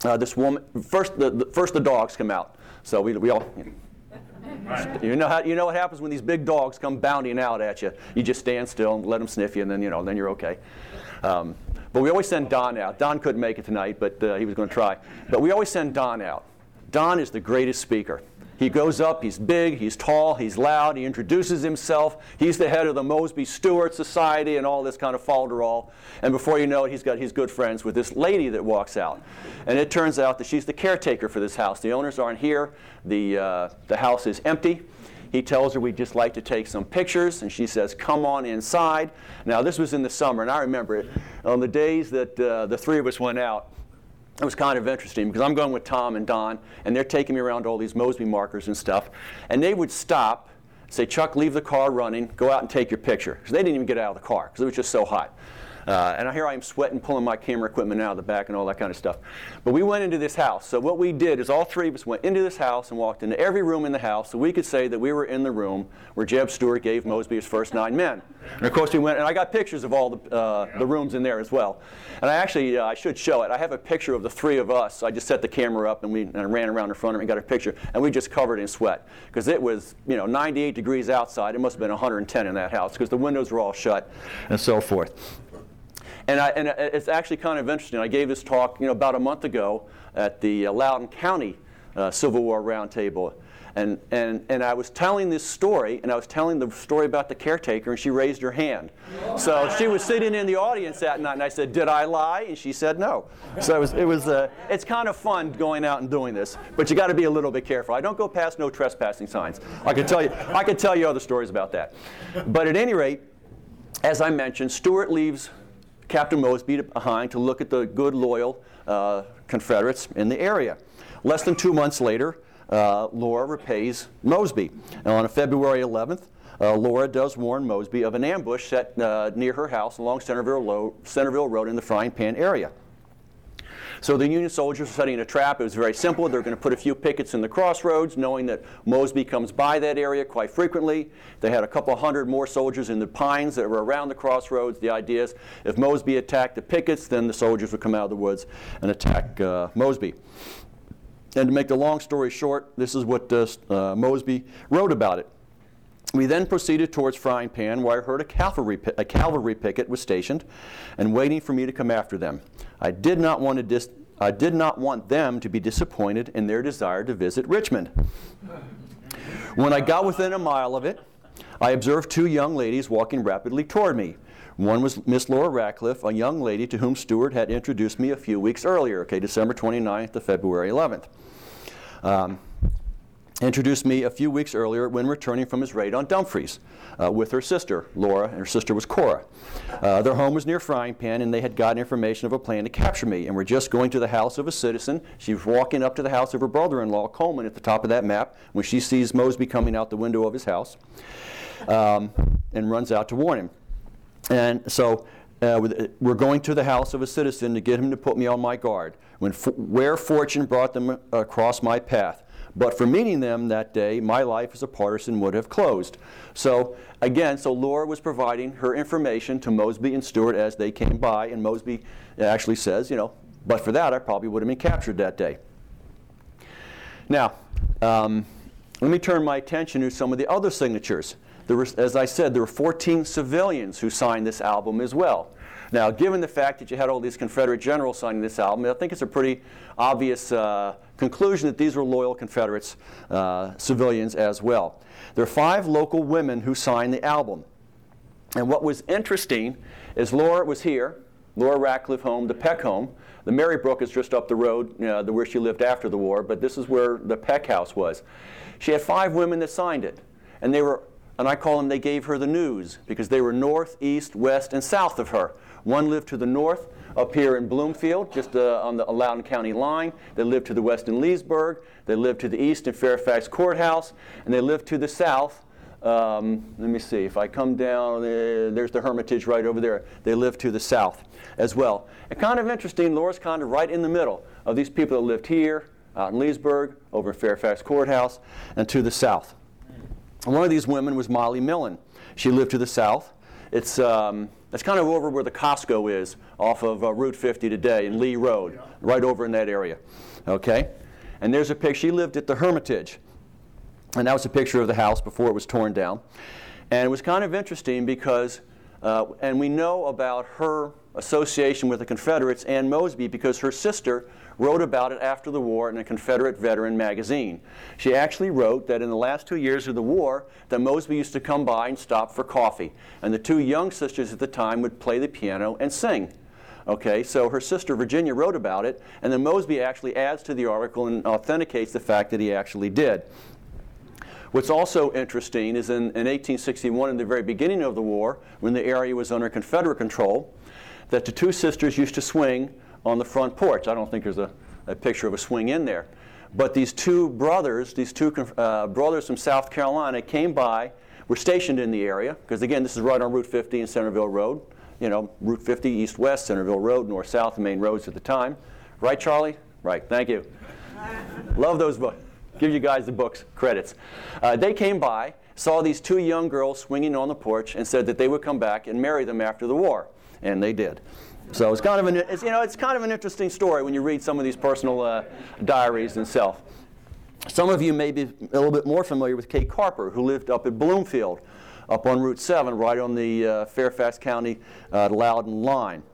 uh, this woman, first the, the, first the dogs come out. So we, we all, you know, right. you know how you know what happens when these big dogs come bounding out at you. You just stand still and let them sniff you, and then you know then you're okay. Um, but we always send Don out. Don couldn't make it tonight, but uh, he was going to try. But we always send Don out. Don is the greatest speaker. He goes up, he's big, he's tall, he's loud, he introduces himself. He's the head of the Mosby Stewart Society and all this kind of falderall. And before you know it, he's got he's good friends with this lady that walks out. And it turns out that she's the caretaker for this house. The owners aren't here. The, uh, the house is empty. He tells her we'd just like to take some pictures, and she says, come on inside. Now, this was in the summer, and I remember it. On the days that uh, the three of us went out, it was kind of interesting because I'm going with Tom and Don, and they're taking me around all these Mosby markers and stuff. And they would stop, say, Chuck, leave the car running, go out and take your picture. Because they didn't even get out of the car because it was just so hot. Uh, and here I am sweating, pulling my camera equipment out of the back and all that kind of stuff. But we went into this house. So what we did is all three of us went into this house and walked into every room in the house so we could say that we were in the room where Jeb Stuart gave Mosby his first nine men. And of course we went, and I got pictures of all the, uh, the rooms in there as well. And I actually, uh, I should show it. I have a picture of the three of us. I just set the camera up and we and I ran around in front of it and got a picture. And we just covered in sweat. Because it was, you know, ninety-eight degrees outside. It must have been one hundred ten in that house because the windows were all shut and so forth. And, I, and it's actually kind of interesting. I gave this talk, you know, about a month ago at the uh, Loudoun County uh, Civil War Roundtable, and and and I was telling this story, and I was telling the story about the caretaker, and she raised her hand. So she was sitting in the audience that night, and I said, "Did I lie?" And she said, "No." So it was it was uh, it's kind of fun going out and doing this, but you got to be a little bit careful. I don't go past no trespassing signs. I could tell you I could tell you other stories about that, but at any rate, as I mentioned, Stuart leaves Captain Mosby behind to look at the good, loyal uh, Confederates in the area. Less than two months later, uh, Laura repays Mosby. And on February eleventh, uh, Laura does warn Mosby of an ambush set uh, near her house along Centerville, Lo- Centerville Road in the Frying Pan area. So the Union soldiers were setting a trap. It was very simple. They're going to put a few pickets in the crossroads, knowing that Mosby comes by that area quite frequently. They had a couple hundred more soldiers in the pines that were around the crossroads. The idea is if Mosby attacked the pickets, then the soldiers would come out of the woods and attack uh, Mosby. And to make the long story short, this is what uh, uh, Mosby wrote about it. We then proceeded towards Frying Pan, where I heard a cavalry, a cavalry picket was stationed and waiting for me to come after them. I did not want to dis- I did not want them to be disappointed in their desire to visit Richmond. When I got within a mile of it, I observed two young ladies walking rapidly toward me. One was Miss Laura Ratcliffe, a young lady to whom Stuart had introduced me a few weeks earlier, okay, December twenty-ninth to February eleventh. Um, introduced me a few weeks earlier when returning from his raid on Dumfries uh, with her sister, Laura, and her sister was Cora. Uh, their home was near Frying Pan, and they had gotten information of a plan to capture me, and were just going to the house of a citizen. She was walking up to the house of her brother-in-law, Coleman, at the top of that map, when she sees Mosby coming out the window of his house, um, and runs out to warn him. And so uh, we're going to the house of a citizen to get him to put me on my guard, when for, where fortune brought them across my path. But for meeting them that day, my life as a partisan would have closed. So again, so Laura was providing her information to Mosby and Stuart as they came by, and Mosby actually says, you know, but for that, I probably would have been captured that day. Now, um, let me turn my attention to some of the other signatures. There was, as I said, there were fourteen civilians who signed this album as well. Now, given the fact that you had all these Confederate generals signing this album, I think it's a pretty obvious uh, conclusion that these were loyal Confederates, uh, civilians as well. There are five local women who signed the album. And what was interesting is Laura was here, Laura Ratcliffe home, the Peck home. The Mary Brook is just up the road, you know, the, where she lived after the war, but this is where the Peck house was. She had five women that signed it, and they were, and I call them, they gave her the news, because they were north, east, west, and south of her. One lived to the north, up here in Bloomfield, just uh, on the Loudoun County line. They lived to the west in Leesburg. They lived to the east in Fairfax Courthouse. And they lived to the south. Um, let me see, if I come down, uh, there's the Hermitage right over there. They lived to the south as well. And kind of interesting, Laura's kind of right in the middle of these people that lived here, out in Leesburg, over in Fairfax Courthouse, and to the south. And one of these women was Molly Millen. She lived to the south. It's, um, That's kind of over where the Costco is off of uh, Route fifty today in Lee Road, right over in that area. Okay? And there's a picture. She lived at the Hermitage. And that was a picture of the house before it was torn down. And it was kind of interesting because, uh, and we know about her association with the Confederates, Ann Mosby, because her sister wrote about it after the war in a Confederate Veteran magazine. She actually wrote that in the last two years of the war, that Mosby used to come by and stop for coffee. And the two young sisters at the time would play the piano and sing. Okay, so her sister Virginia wrote about it, and then Mosby actually adds to the article and authenticates the fact that he actually did. What's also interesting is in, in eighteen sixty-one, in the very beginning of the war, when the area was under Confederate control, that the two sisters used to swing on the front porch. I don't think there's a, a picture of a swing in there. But these two brothers, these two uh, brothers from South Carolina came by, were stationed in the area, because again, this is right on Route fifty and Centerville Road. You know, Route fifty, east-west, Centerville Road, north-south, the main roads at the time. Right, Charlie? Right, thank you. Love those books. Give you guys the books credits. Uh, they came by, saw these two young girls swinging on the porch, and said that they would come back and marry them after the war, and they did. So it's kind of an, it's, you know, it's kind of an interesting story when you read some of these personal uh, diaries and self. Some of you may be a little bit more familiar with Kate Carper, who lived up at Bloomfield, up on Route seven, right on the uh, Fairfax County uh, Loudoun line.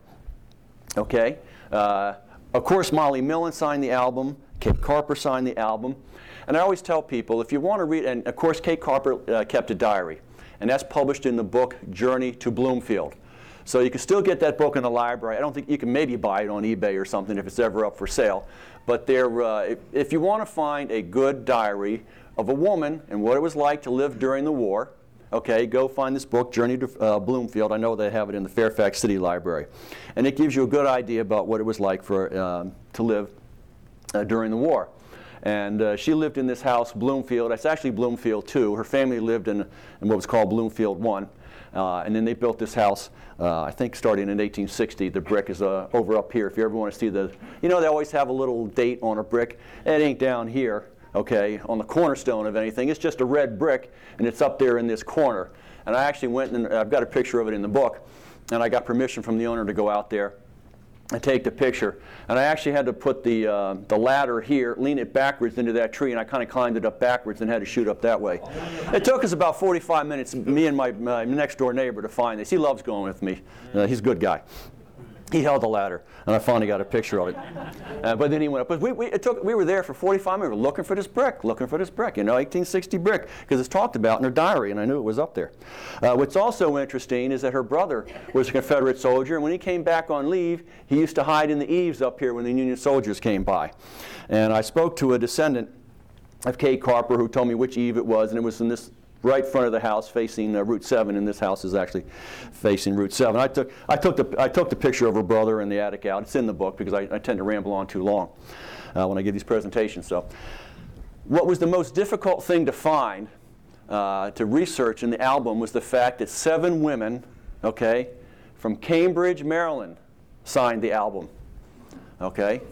Okay. Uh, of course, Molly Millen signed the album. Kate Carper signed the album. And I always tell people, if you want to read, and of course Kate Carper uh, kept a diary, and that's published in the book Journey to Bloomfield. So you can still get that book in the library. I don't think you can maybe buy it on eBay or something if it's ever up for sale. But there, uh, if, if you want to find a good diary of a woman and what it was like to live during the war, okay, go find this book, Journey to uh, Bloomfield. I know they have it in the Fairfax City Library. And it gives you a good idea about what it was like for um, to live uh, during the war. And uh, she lived in this house, Bloomfield. It's actually Bloomfield two. Her family lived in, in what was called Bloomfield one. Uh, and then they built this house, uh, I think starting in eighteen sixty. The brick is uh, over up here. If you ever want to see the, you know, they always have a little date on a brick. It ain't down here, okay, on the cornerstone of anything. It's just a red brick, and it's up there in this corner. And I actually went, and I've got a picture of it in the book, and I got permission from the owner to go out there and take the picture. And I actually had to put the, uh, the ladder here, lean it backwards into that tree, and I kind of climbed it up backwards and had to shoot up that way. It took us about forty-five minutes, me and my, my next door neighbor, to find this. He loves going with me. Uh, he's a good guy. He held the ladder, and I finally got a picture of it. Uh, but then he went up. But we, we, it took, we were there for forty-five minutes looking for this brick, looking for this brick, you know, eighteen sixty brick, because it's talked about in her diary, and I knew it was up there. Uh, what's also interesting is that her brother was a Confederate soldier, and when he came back on leave, he used to hide in the eaves up here when the Union soldiers came by. And I spoke to a descendant of Kate Carper who told me which eave it was, and it was in this right front of the house facing uh, Route seven, and this house is actually facing Route seven. I took, I, took the, I took the picture of her brother in the attic out. It's in the book because I, I tend to ramble on too long uh, when I give these presentations. So, what was the most difficult thing to find, uh, to research in the album, was the fact that seven women, okay, from Cambridge, Maryland, signed the album, okay,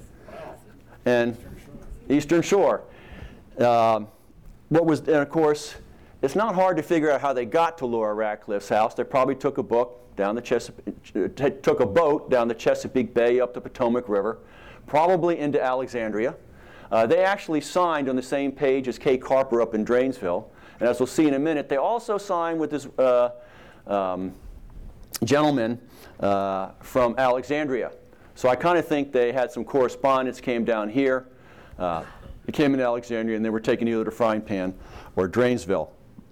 and Eastern Shore. Uh, what was, and of course, it's not hard to figure out how they got to Laura Radcliffe's house. They probably took a book down the Chesapeake, took a boat down the Chesapeake Bay up the Potomac River, probably into Alexandria. Uh, they actually signed on the same page as Kate Carper up in Drainesville. And as we'll see in a minute, they also signed with this uh, um, gentleman uh, from Alexandria. So I kind of think they had some correspondence, came down here, uh, they came in Alexandria, and they were taken either to Frying Pan or Drainesville.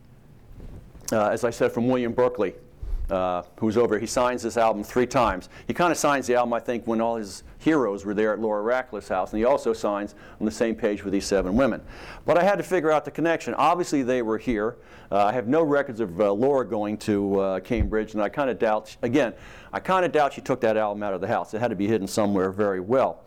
Uh, as I said, from William Berkeley, uh, who's over. He signs this album three times. He kind of signs the album, I think, when all his heroes were there at Laura Radcliffe's house, and he also signs on the same page with these seven women. But I had to figure out the connection. Obviously, they were here. Uh, I have no records of uh, Laura going to uh, Cambridge, and I kind of doubt, again, I kind of doubt she took that album out of the house. It had to be hidden somewhere very well.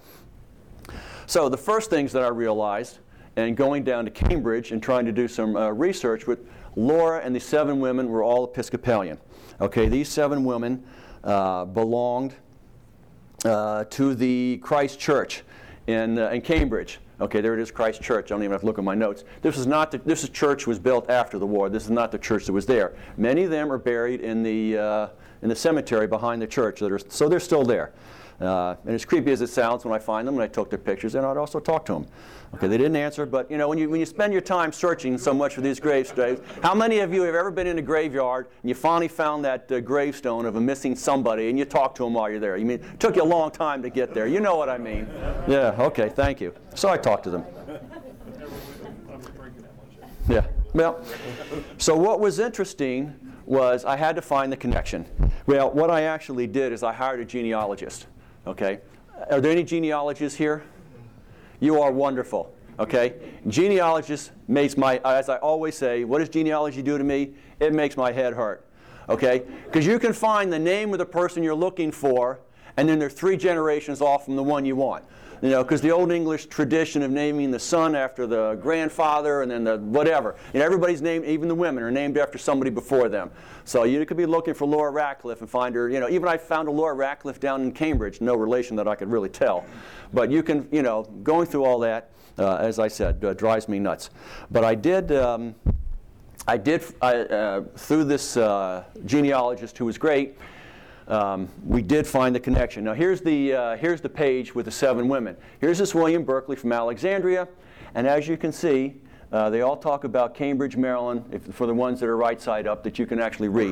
So the first things that I realized, and going down to Cambridge and trying to do some uh, research with Laura and the seven women were all Episcopalian. Okay, these seven women uh, belonged uh, to the Christ Church in, uh, in Cambridge. Okay, there it is, Christ Church. I don't even have to look at my notes. This is not the, this is church was built after the war. This is not the church that was there. Many of them are buried in the uh, in the cemetery behind the church. That are, so they're still there. Uh, and as creepy as it sounds when I find them, and I took their pictures, and I'd also talk to them. Okay, they didn't answer, but you know, when you when you spend your time searching so much for these gravestones, how many of you have ever been in a graveyard and you finally found that uh, gravestone of a missing somebody, and you talk to them while you're there? You mean it took you a long time to get there? You know what I mean? Yeah. Okay. Thank you. So I talked to them. Yeah. Well, so what was interesting was I had to find the connection. Well, what I actually did is I hired a genealogist. Okay, are there any genealogists here? You are wonderful. Okay, genealogist makes my, as I always say, what does genealogy do to me? It makes my head hurt. Okay, because you can find the name of the person you're looking for, and then they're three generations off from the one you want. You know, because the old English tradition of naming the son after the grandfather and then the whatever. You know, everybody's name, even the women, are named after somebody before them. So you could be looking for Laura Ratcliffe and find her, you know, even I found a Laura Ratcliffe down in Cambridge, no relation that I could really tell. But you can, you know, going through all that, uh, as I said, uh, drives me nuts. But I did, um, I did, I, uh, through this uh, genealogist who was great, Um, we did find the connection. Now here's the, uh, here's the page with the seven women. Here's this William Berkeley from Alexandria, and as you can see, uh, they all talk about Cambridge, Maryland, if, for the ones that are right side up that you can actually read.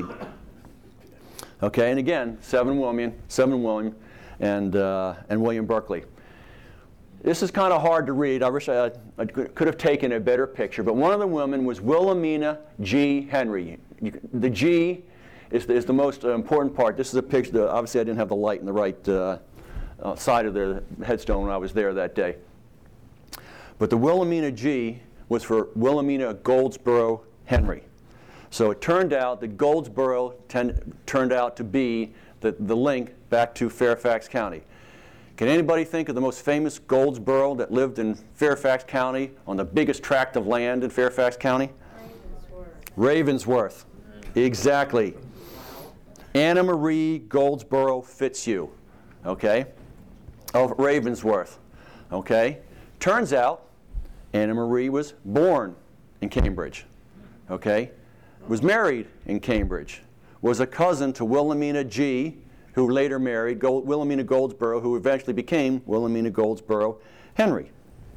Okay, and again, seven William, seven William, and, uh, and William Berkeley. This is kind of hard to read. I wish I, I could have taken a better picture, but one of the women was Wilhelmina G. Henry. You, the G Is the, is the most uh, important part. This is a picture. The, obviously, I didn't have the light in the right uh, uh, side of the headstone when I was there that day. But the Wilhelmina G was for Wilhelmina Goldsboro Henry. So it turned out that Goldsboro ten, turned out to be the, the link back to Fairfax County. Can anybody think of the most famous Goldsboro that lived in Fairfax County on the biggest tract of land in Fairfax County? Ravensworth. Ravensworth. Exactly. Anna Marie Goldsboro Fitzhugh, okay, of Ravensworth, okay. Turns out Anna Marie was born in Cambridge, okay, was married in Cambridge, was a cousin to Wilhelmina G., who later married Gold, Wilhelmina Goldsboro, who eventually became Wilhelmina Goldsboro Henry,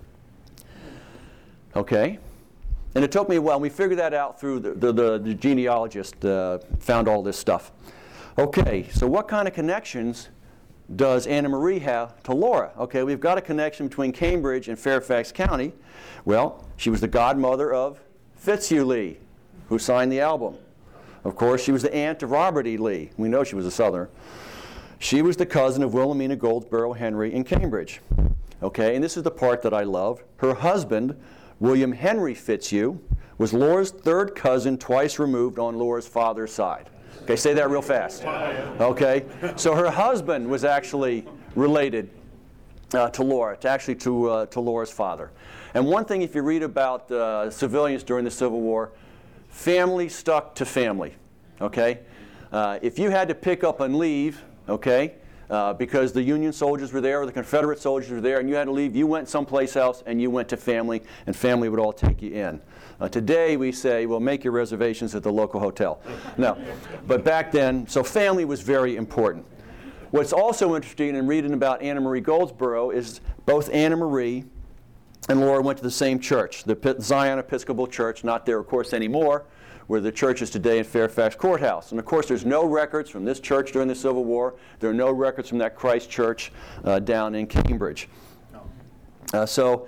okay. And it took me a while. We figured that out through the, the, the, the genealogist uh, found all this stuff. Okay, so what kind of connections does Anna Marie have to Laura? Okay, we've got a connection between Cambridge and Fairfax County. Well, she was the godmother of Fitzhugh Lee, who signed the album. Of course, she was the aunt of Robert E. Lee. We know she was a Southerner. She was the cousin of Wilhelmina Goldsboro Henry in Cambridge. Okay, and this is the part that I love. Her husband, William Henry Fitzhugh, was Laura's third cousin, twice removed on Laura's father's side. Okay, say that real fast. Okay, so her husband was actually related uh, to Laura, to actually to, uh, to Laura's father. And one thing, if you read about uh, civilians during the Civil War, family stuck to family. Okay, uh, if you had to pick up and leave, okay, Uh, because the Union soldiers were there or the Confederate soldiers were there and you had to leave, you went someplace else and you went to family, and family would all take you in. Uh, today we say, well, make your reservations at the local hotel. No, but back then, so family was very important. What's also interesting in reading about Anna Marie Goldsboro is both Anna Marie and Laura went to the same church, the Zion Episcopal Church, not there, of course, anymore, where the church is today in Fairfax Courthouse. And of course, there's no records from this church during the Civil War. There are no records from that Christ Church uh, down in Cambridge. Uh, so,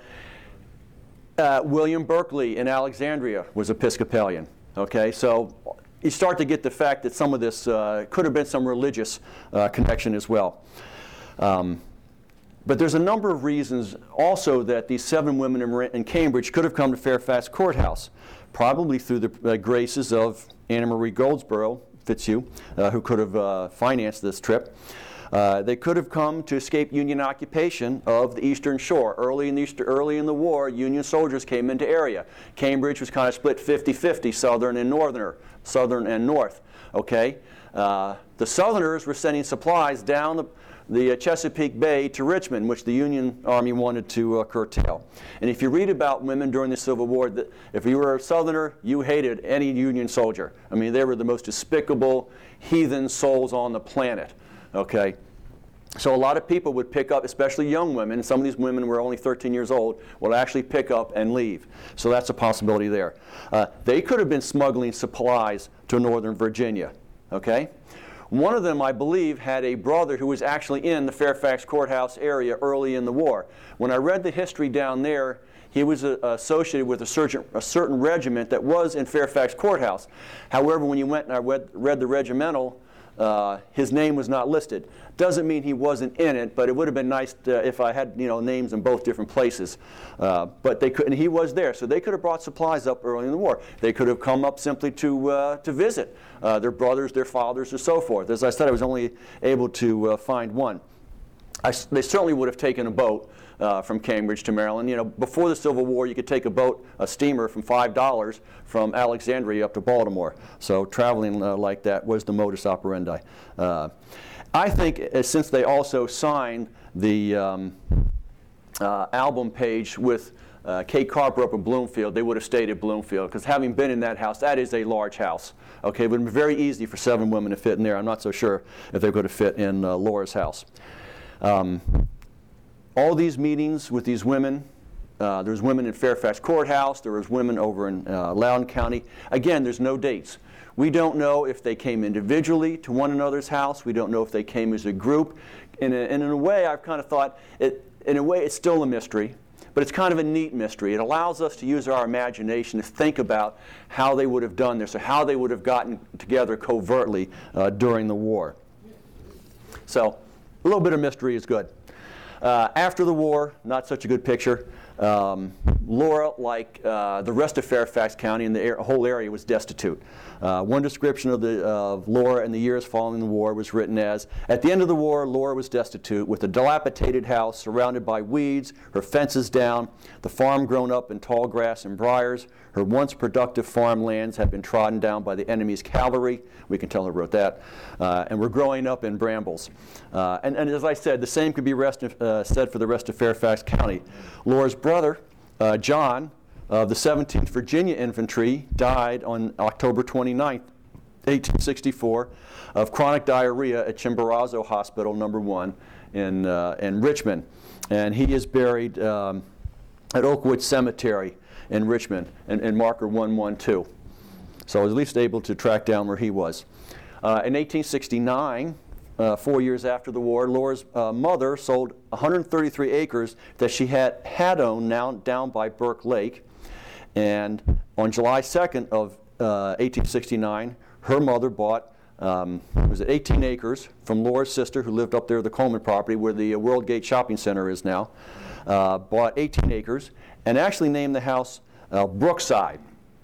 uh, William Berkeley in Alexandria was Episcopalian. Okay, so you start to get the fact that some of this uh, could have been some religious uh, connection as well. Um, But there's a number of reasons also that these seven women in, in Cambridge could have come to Fairfax Courthouse, probably through the uh, graces of Anna Marie Goldsboro Fitzhugh, uh, who could have uh, financed this trip. Uh, they could have come to escape Union occupation of the Eastern Shore. Early in the, Easter, early in the war, Union soldiers came into area. Cambridge was kind of split fifty fifty, Southern and Northerner, Southern and North. Okay, uh, the Southerners were sending supplies down the the Chesapeake Bay to Richmond, which the Union Army wanted to uh, curtail. And if you read about women during the Civil War, that if you were a Southerner, you hated any Union soldier. I mean, they were the most despicable heathen souls on the planet. Okay? So a lot of people would pick up, especially young women, and some of these women were only thirteen years old, would actually pick up and leave. So that's a possibility there. Uh, they could have been smuggling supplies to Northern Virginia. Okay? One of them, I believe, had a brother who was actually in the Fairfax Courthouse area early in the war. When I read the history down there, he was uh, associated with a certain, a certain regiment that was in Fairfax Courthouse. However, when you went and I read, read the regimental, uh, his name was not listed. Doesn't mean he wasn't in it, but it would have been nice to, if I had, you know, names in both different places. Uh, but they couldn't. He was there, so they could have brought supplies up early in the war. They could have come up simply to uh, to visit uh, their brothers, their fathers, or so forth. As I said, I was only able to uh, find one. I, they certainly would have taken a boat uh, from Cambridge to Maryland. You know, before the Civil War, you could take a boat, a steamer, from five dollars from Alexandria up to Baltimore. So traveling uh, like that was the modus operandi. Uh, I think uh, since they also signed the um, uh, album page with uh, Kate Carper up in Bloomfield, they would have stayed at Bloomfield, because having been in that house, that is a large house. Okay, it would have been very easy for seven women to fit in there. I'm not so sure if they could have fit in uh, Laura's house. Um, all these meetings with these women, uh, there's women in Fairfax Courthouse, there was women over in uh, Loudoun County. Again, there's no dates. We don't know if they came individually to one another's house. We don't know if they came as a group. And in, in a way, I've kind of thought, it, in a way, it's still a mystery, but it's kind of a neat mystery. It allows us to use our imagination to think about how they would have done this, or how they would have gotten together covertly uh, during the war. So, a little bit of mystery is good. Uh, after the war, not such a good picture. Um, Laura, like uh, the rest of Fairfax County and the air, whole area, was destitute. Uh, one description of, the, uh, of Laura in the years following the war was written as, at the end of the war, Laura was destitute, with a dilapidated house surrounded by weeds, her fences down, the farm grown up in tall grass and briars. Her once productive farmlands had been trodden down by the enemy's cavalry. We can tell who wrote that. Uh, and were growing up in brambles. Uh, and, and as I said, the same could be rest of, uh, said for the rest of Fairfax County. Laura's brother, uh, John, of the seventeenth Virginia Infantry, died on October twenty-ninth, eighteen sixty-four, of chronic diarrhea at Chimborazo Hospital, number one, in, uh, in Richmond. And he is buried um, at Oakwood Cemetery in Richmond, in, in marker one one two. So I was at least able to track down where he was. Uh, in eighteen sixty-nine, uh, four years after the war, Laura's uh, mother sold one hundred thirty-three acres that she had, had owned now down by Burke Lake. And on July second of uh, eighteen sixty-nine, her mother bought, um, was it eighteen acres from Laura's sister, who lived up there at the Coleman property, where the uh, World Gate Shopping Center is now. Uh, bought eighteen acres and actually named the house uh, Brookside.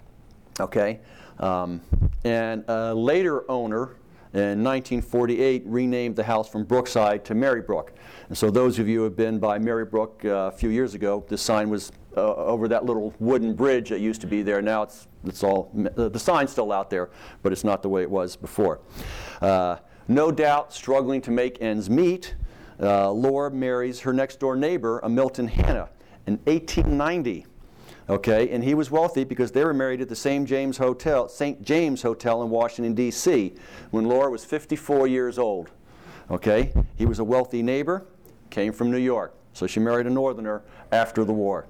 Okay, um, and a later owner in nineteen forty-eight renamed the house from Brookside to Marybrook. And so those of you who have been by Marybrook uh, a few years ago, this sign was uh, over that little wooden bridge that used to be there. Now it's it's all uh, the sign's still out there, but it's not the way it was before. Uh, no doubt, struggling to make ends meet, uh, Laura marries her next door neighbor, a Milton Hanna, in eighteen ninety. Okay, and he was wealthy because they were married at the Saint James Hotel, Saint James Hotel in Washington, D C when Laura was fifty-four years old. Okay, he was a wealthy neighbor, came from New York, so she married a Northerner after the war.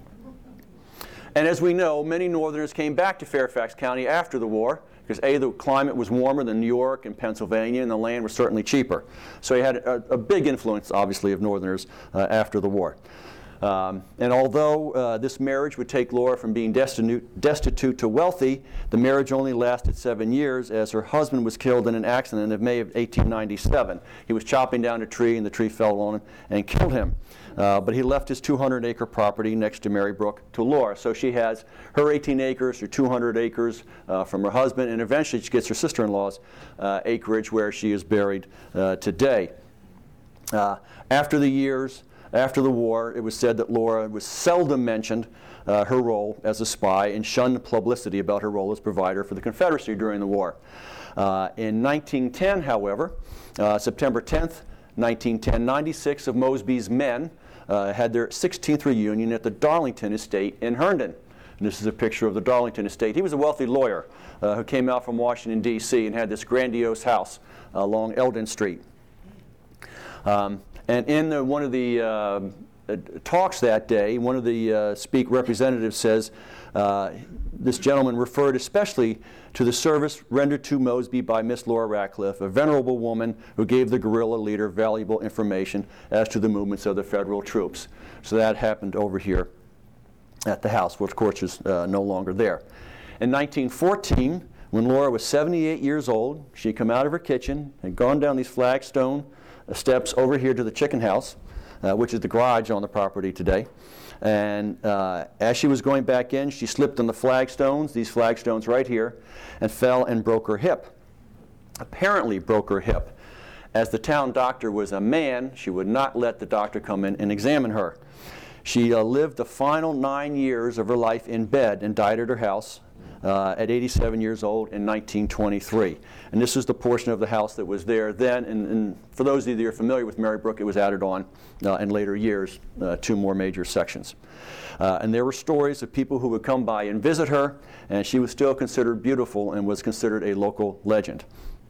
And as we know, many Northerners came back to Fairfax County after the war because A, the climate was warmer than New York and Pennsylvania, and the land was certainly cheaper. So he had a, a big influence, obviously, of Northerners uh, after the war. Um, and although uh, this marriage would take Laura from being destitute, destitute to wealthy, the marriage only lasted seven years as her husband was killed in an accident in May of eighteen ninety-seven. He was chopping down a tree and the tree fell on him and killed him. Uh, but he left his two hundred acre property next to Marybrook to Laura. So she has her eighteen acres, her two hundred acres uh, from her husband, and eventually she gets her sister-in-law's uh, acreage where she is buried uh, today. Uh, after the years, After the war, it was said that Laura was seldom mentioned uh, her role as a spy and shunned publicity about her role as provider for the Confederacy during the war. Uh, in nineteen ten, however, uh, September tenth, nineteen ten, ninety-six of Mosby's men uh, had their sixteenth reunion at the Darlington Estate in Herndon. And this is a picture of the Darlington Estate. He was a wealthy lawyer uh, who came out from Washington, D C and had this grandiose house uh, along Eldon Street. Um, and in the, one of the uh, talks that day, one of the uh, speak representatives says, uh, this gentleman referred especially to the service rendered to Mosby by Miss Laura Ratcliffe, a venerable woman who gave the guerrilla leader valuable information as to the movements of the federal troops. So that happened over here at the house, which of course is uh, no longer there. In nineteen fourteen, when Laura was seventy-eight years old, she had come out of her kitchen and gone down these flagstone steps over here to the chicken house, uh, which is the garage on the property today. And uh, as she was going back in, she slipped on the flagstones, these flagstones right here, and fell and broke her hip. Apparently broke her hip. As the town doctor was a man, she would not let the doctor come in and examine her. She uh, lived the final nine years of her life in bed and died at her house uh, at eighty-seven years old in nineteen twenty-three. And this is the portion of the house that was there then. And, and for those of you that are familiar with Marybrook, it was added on uh, in later years, uh, two more major sections. Uh, and there were stories of people who would come by and visit her, and she was still considered beautiful and was considered a local legend.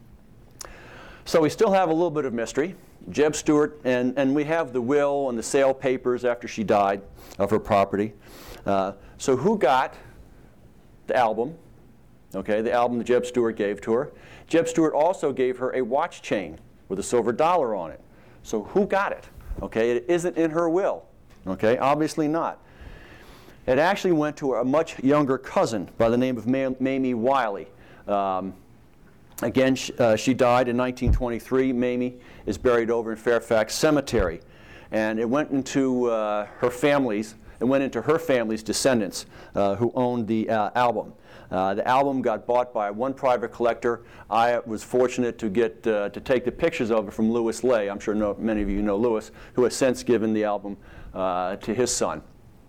So we still have a little bit of mystery. Jeb Stuart, and, and we have the will and the sale papers after she died of her property. Uh, so who got the album? Okay, the album that Jeb Stuart gave to her. Jeb Stuart also gave her a watch chain with a silver dollar on it. So who got it? Okay, it isn't in her will. Okay, obviously not. It actually went to a much younger cousin by the name of Ma- Mamie Wiley. Um, Again, she, uh, she died in nineteen twenty-three. Mamie is buried over in Fairfax Cemetery. And it went into uh, her family's, it went into her family's descendants uh, who owned the uh, album. Uh, the album got bought by one private collector. I was fortunate to get uh, to take the pictures of it from Louis Lay. I'm sure no, many of you know Louis, who has since given the album uh, to his son.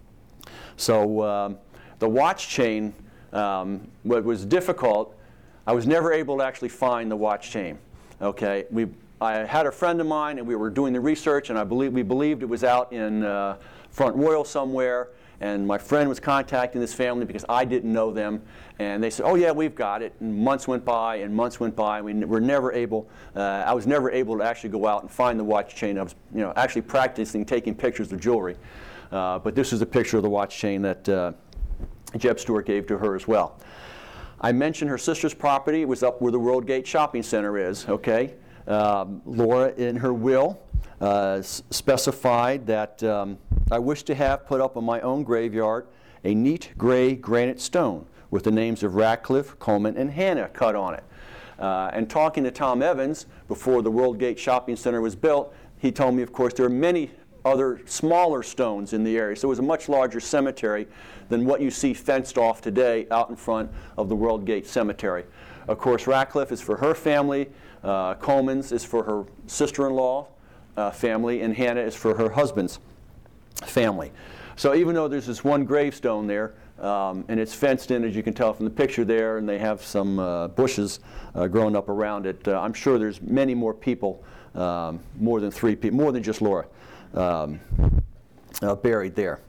So um, the watch chain, um, what was difficult, I was never able to actually find the watch chain. Okay, we, I had a friend of mine, and we were doing the research, and I believe we believed it was out in uh, Front Royal somewhere. And my friend was contacting this family because I didn't know them, and they said, "Oh yeah, we've got it." And months went by, and months went by. And we n- were never able. Uh, I was never able to actually go out and find the watch chain. I was, you know, actually practicing taking pictures of jewelry. Uh, but this is a picture of the watch chain that uh, Jeb Stuart gave to her as well. I mentioned her sister's property. It was up where the World Gate Shopping Center is, okay? Um, Laura, in her will, uh, s- specified that um, I wish to have put up on my own graveyard a neat gray granite stone with the names of Ratcliffe, Coleman, and Hannah cut on it. Uh, and talking to Tom Evans before the World Gate Shopping Center was built, he told me, of course, there are many other smaller stones in the area. So it was a much larger cemetery than what you see fenced off today out in front of the World Gate Cemetery. Of course, Ratcliffe is for her family, uh, Coleman's is for her sister-in-law uh, family, and Hannah is for her husband's family. So even though there's this one gravestone there, um, and it's fenced in, as you can tell from the picture there, and they have some uh, bushes uh, growing up around it, uh, I'm sure there's many more people, um, more than three people, more than just Laura. Um, uh, buried there.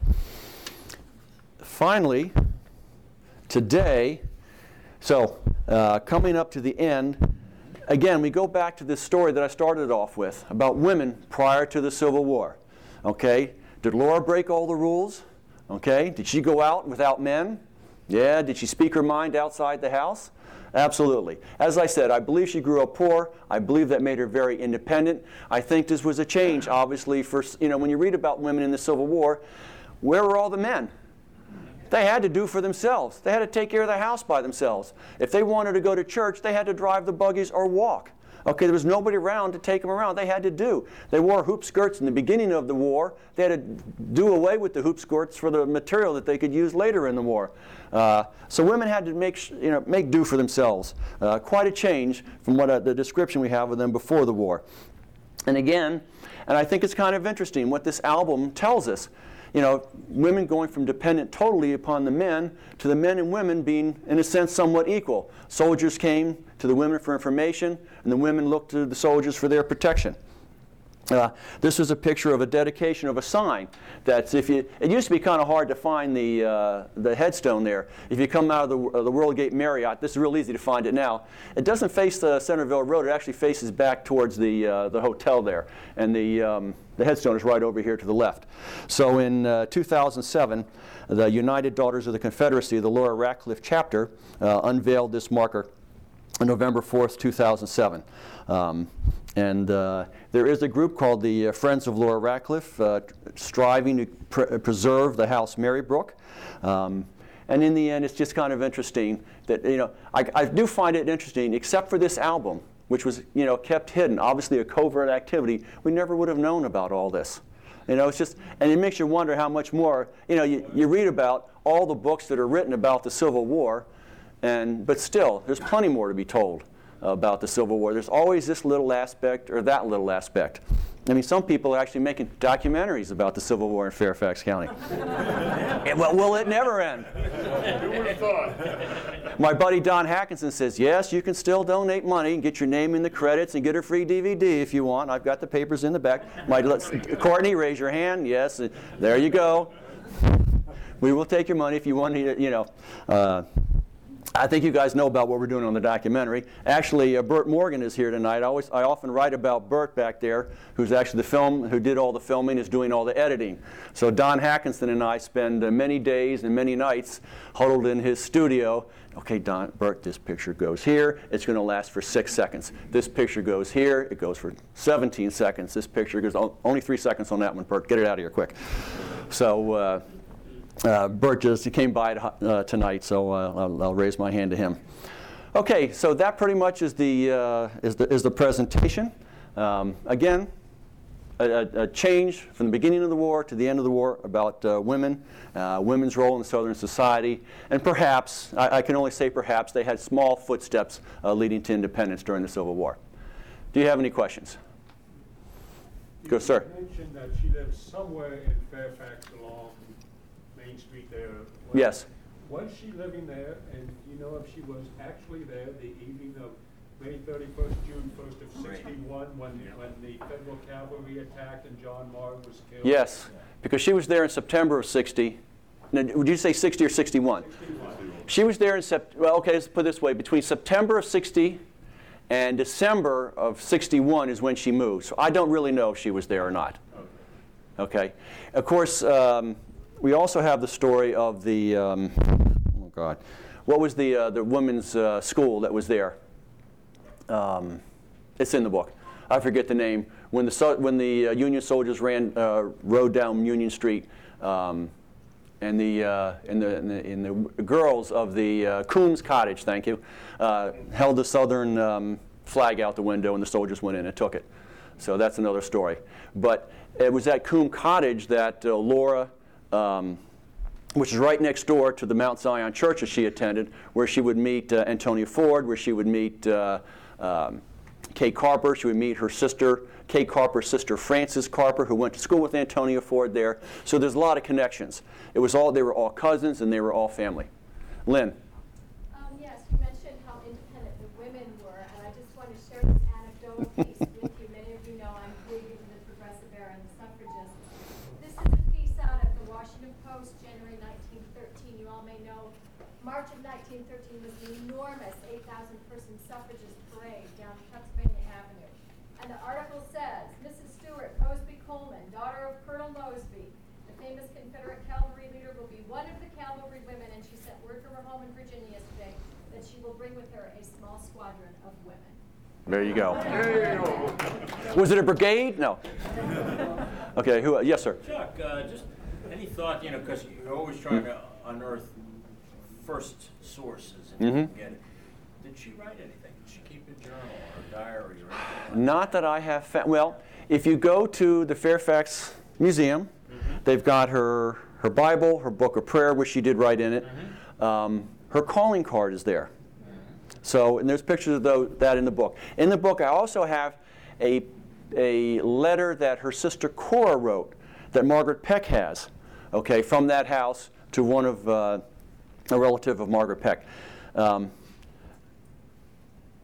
Finally, today, so uh, coming up to the end, again, we go back to this story that I started off with about women prior to the Civil War. Okay, did Laura break all the rules? Okay, did she go out without men? Yeah, did she speak her mind outside the house? Absolutely. As I said, I believe she grew up poor. I believe that made her very independent. I think this was a change, obviously, for, you know, when you read about women in the Civil War, where were all the men? They had to do for themselves. They had to take care of the house by themselves. If they wanted to go to church, they had to drive the buggies or walk. Okay, there was nobody around to take them around. They had to do. They wore hoop skirts in the beginning of the war. They had to do away with the hoop skirts for the material that they could use later in the war. Uh, so women had to make, you know, make do for themselves. Uh, quite a change from what uh, the description we have of them before the war. And again, and I think it's kind of interesting what this album tells us. You know, women going from dependent totally upon the men to the men and women being, in a sense, somewhat equal. Soldiers came to the women for information, and the women looked to the soldiers for their protection. Uh, this is a picture of a dedication of a sign. That's if you. It used to be kind of hard to find the uh, the headstone there. If you come out of the, uh, the World Gate Marriott, this is real easy to find it now. It doesn't face the Centerville Road. It actually faces back towards the uh, the hotel there, and the um, the headstone is right over here to the left. So in uh, two thousand seven, the United Daughters of the Confederacy, the Laura Ratcliffe chapter, uh, unveiled this marker on November fourth, two thousand seven. Um, and uh, there is a group called the uh, Friends of Laura Ratcliffe, uh, striving to pr preserve the house Marybrook. Um, and in the end, it's just kind of interesting that, you know, I, I do find it interesting, except for this album, which was, you know, kept hidden, obviously a covert activity, we never would have known about all this. You know, it's just, and it makes you wonder how much more, you know, you, you read about all the books that are written about the Civil War, and, but still, there's plenty more to be told about the Civil War. There's always this little aspect or that little aspect. I mean, some people are actually making documentaries about the Civil War in Fairfax County. And, well, will it never end? Who would have thought? My buddy Don Hackinson says, yes, you can still donate money and get your name in the credits and get a free D V D if you want. I've got the papers in the back. My, let's, Courtney, raise your hand. Yes, there you go. We will take your money if you want to, you know. Uh, I think you guys know about what we're doing on the documentary. Actually, uh, Burt Morgan is here tonight. I, always, I often write about Burt back there, who's actually the film, who did all the filming, is doing all the editing. So Don Hackinson and I spend uh, many days and many nights huddled in his studio. Okay, Don, Burt, this picture goes here. It's going to last for six seconds. This picture goes here. It goes for seventeen seconds. This picture goes only three seconds on that one, Burt. Get it out of here quick. So. Uh, Uh, Burt just he came by uh, tonight, so uh, I'll, I'll raise my hand to him. Okay, so that pretty much is the uh, is the is the presentation. Um, again, a, a change from the beginning of the war to the end of the war about uh, women, uh, women's role in Southern society, and perhaps I, I can only say perhaps they had small footsteps uh, leading to independence during the Civil War. Do you have any questions? You Go, sir. mentioned that she lives somewhere in Fairfax along Main Street there. Was, Yes. Was she living there, and do you know if she was actually there the evening of May thirty-first, June first of sixty-one, when, when the Federal cavalry attacked and John Marr was killed? Yes, because she was there in September of sixty. Now, would you say sixty or sixty-one? sixty-one. She was there in September. Well, okay, let's put it this way. Between September of sixty and December of sixty-one is when she moved. So I don't really know if she was there or not. Okay. Okay. Of course, um, we also have the story of the, um, oh God, what was the, uh, the women's uh, school that was there? Um, it's in the book. I forget the name. When the, when the uh, Union soldiers ran, uh, rode down Union Street, um, and the, uh, and, the, and, the, and the girls of the uh, Coombs Cottage, thank you, uh, held the Southern um, flag out the window, and the soldiers went in and took it. So that's another story. But it was at Coombs Cottage that uh, Laura, Um, which is right next door to the Mount Zion church that she attended, where she would meet uh, Antonia Ford, where she would meet uh, um, Kay Carper. She would meet her sister, Kay Carper's sister, Frances Carper, who went to school with Antonia Ford there. So there's a lot of connections. It was all, they were all cousins, and they were all family. Lynn. Um, yes, you mentioned how independent the women were, and I just want to share this anecdotal piece with you. Many of you know I'm big into the progressive era and the suffragists. This is a piece out of the Washington Post, January nineteen thirteen. You all may know March of nineteen thirteen was an enormous eight thousand person suffragist parade down Pennsylvania Avenue. And the article says, Missus Stewart Mosby Coleman, daughter of Colonel Mosby, the famous Confederate cavalry leader, will be one of the cavalry women, and she sent word from her home in Virginia yesterday that she will bring with her a small squadron of women. There you go. Was it a brigade? No. Okay, who? Uh, yes, sir. Chuck, uh, just any thought, you know, because you're always trying to unearth first sources and Mm-hmm. get it. Did she write anything? Did she keep a journal or a diary or anything? Not that I have found. Well, if you go to the Fairfax Museum, mm-hmm. they've got her, her Bible, her book of prayer, which she did write in it. Mm-hmm. um, her calling card is there. So, and there's pictures of those, that in the book. In the book, I also have a, a letter that her sister Cora wrote that Margaret Peck has, okay, from that house to one of, uh, a relative of Margaret Peck. Um,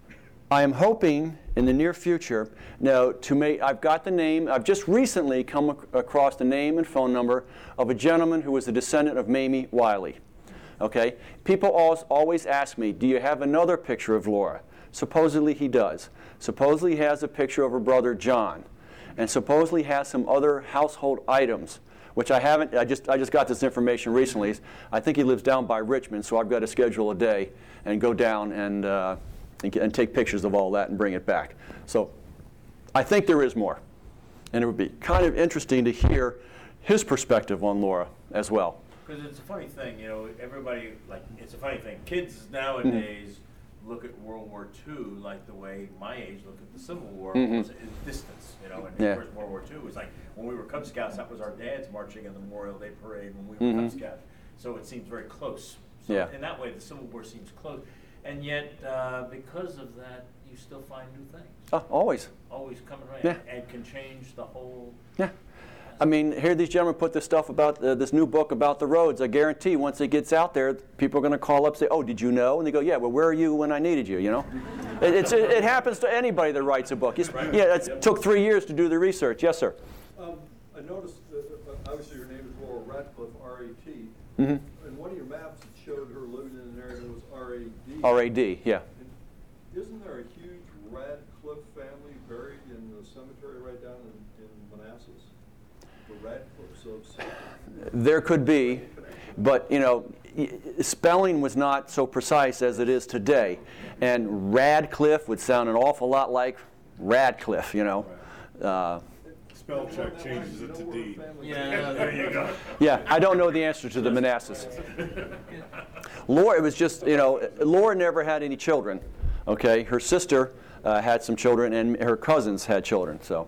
I am hoping in the near future, now to make, I've got the name, I've just recently come ac- across the name and phone number of a gentleman who was a descendant of Mamie Wiley. Okay? People always, always ask me, do you have another picture of Laura? Supposedly he does. Supposedly he has a picture of her brother John. And supposedly has some other household items, which I haven't, I just, I just got this information recently. I think he lives down by Richmond, so I've got to schedule a day and go down and, uh, and, and take pictures of all that and bring it back. So I think there is more. And it would be kind of interesting to hear his perspective on Laura as well. Because it's a funny thing, you know, everybody, like, it's a funny thing. Kids nowadays mm-hmm. look at World War Two like the way my age looked at the Civil War, mm-hmm. was at distance, you know, and yeah. of course World War Two was like, when we were Cub Scouts, that was our dads marching in the Memorial Day Parade when we were mm-hmm. Cub Scouts. So it seems very close. So yeah. in that way, the Civil War seems close. And yet, uh, because of that, you still find new things. Oh, always. Always coming right, yeah. and can change the whole. Yeah. I mean, here these gentlemen put this stuff about, uh, this new book about the roads. I guarantee once it gets out there, people are going to call up and say, oh, did you know? And they go, yeah, well, where are you when I needed you, you know? it, it's, it, it happens to anybody that writes a book. It's, right. Yeah, it yep. took three years to do the research. Yes, sir. Um, I noticed that, uh, obviously, your name is Laura Radcliffe, R A T. Mm-hmm. And one of your maps, it showed her living in an area that was R A D. R A D, yeah. And isn't there a huge Radcliffe family buried in the cemetery right down in, in Manassas? The Radcliffes of There could be, but you know, spelling was not so precise as it is today, and Radcliffe would sound an awful lot like Radcliffe, you know. Uh, Spell check changes it to D. Yeah, there you go. Yeah, I don't know the answer to the Manassas. Laura, it was just, you know, Laura never had any children, okay? Her sister uh, had some children, and her cousins had children, so.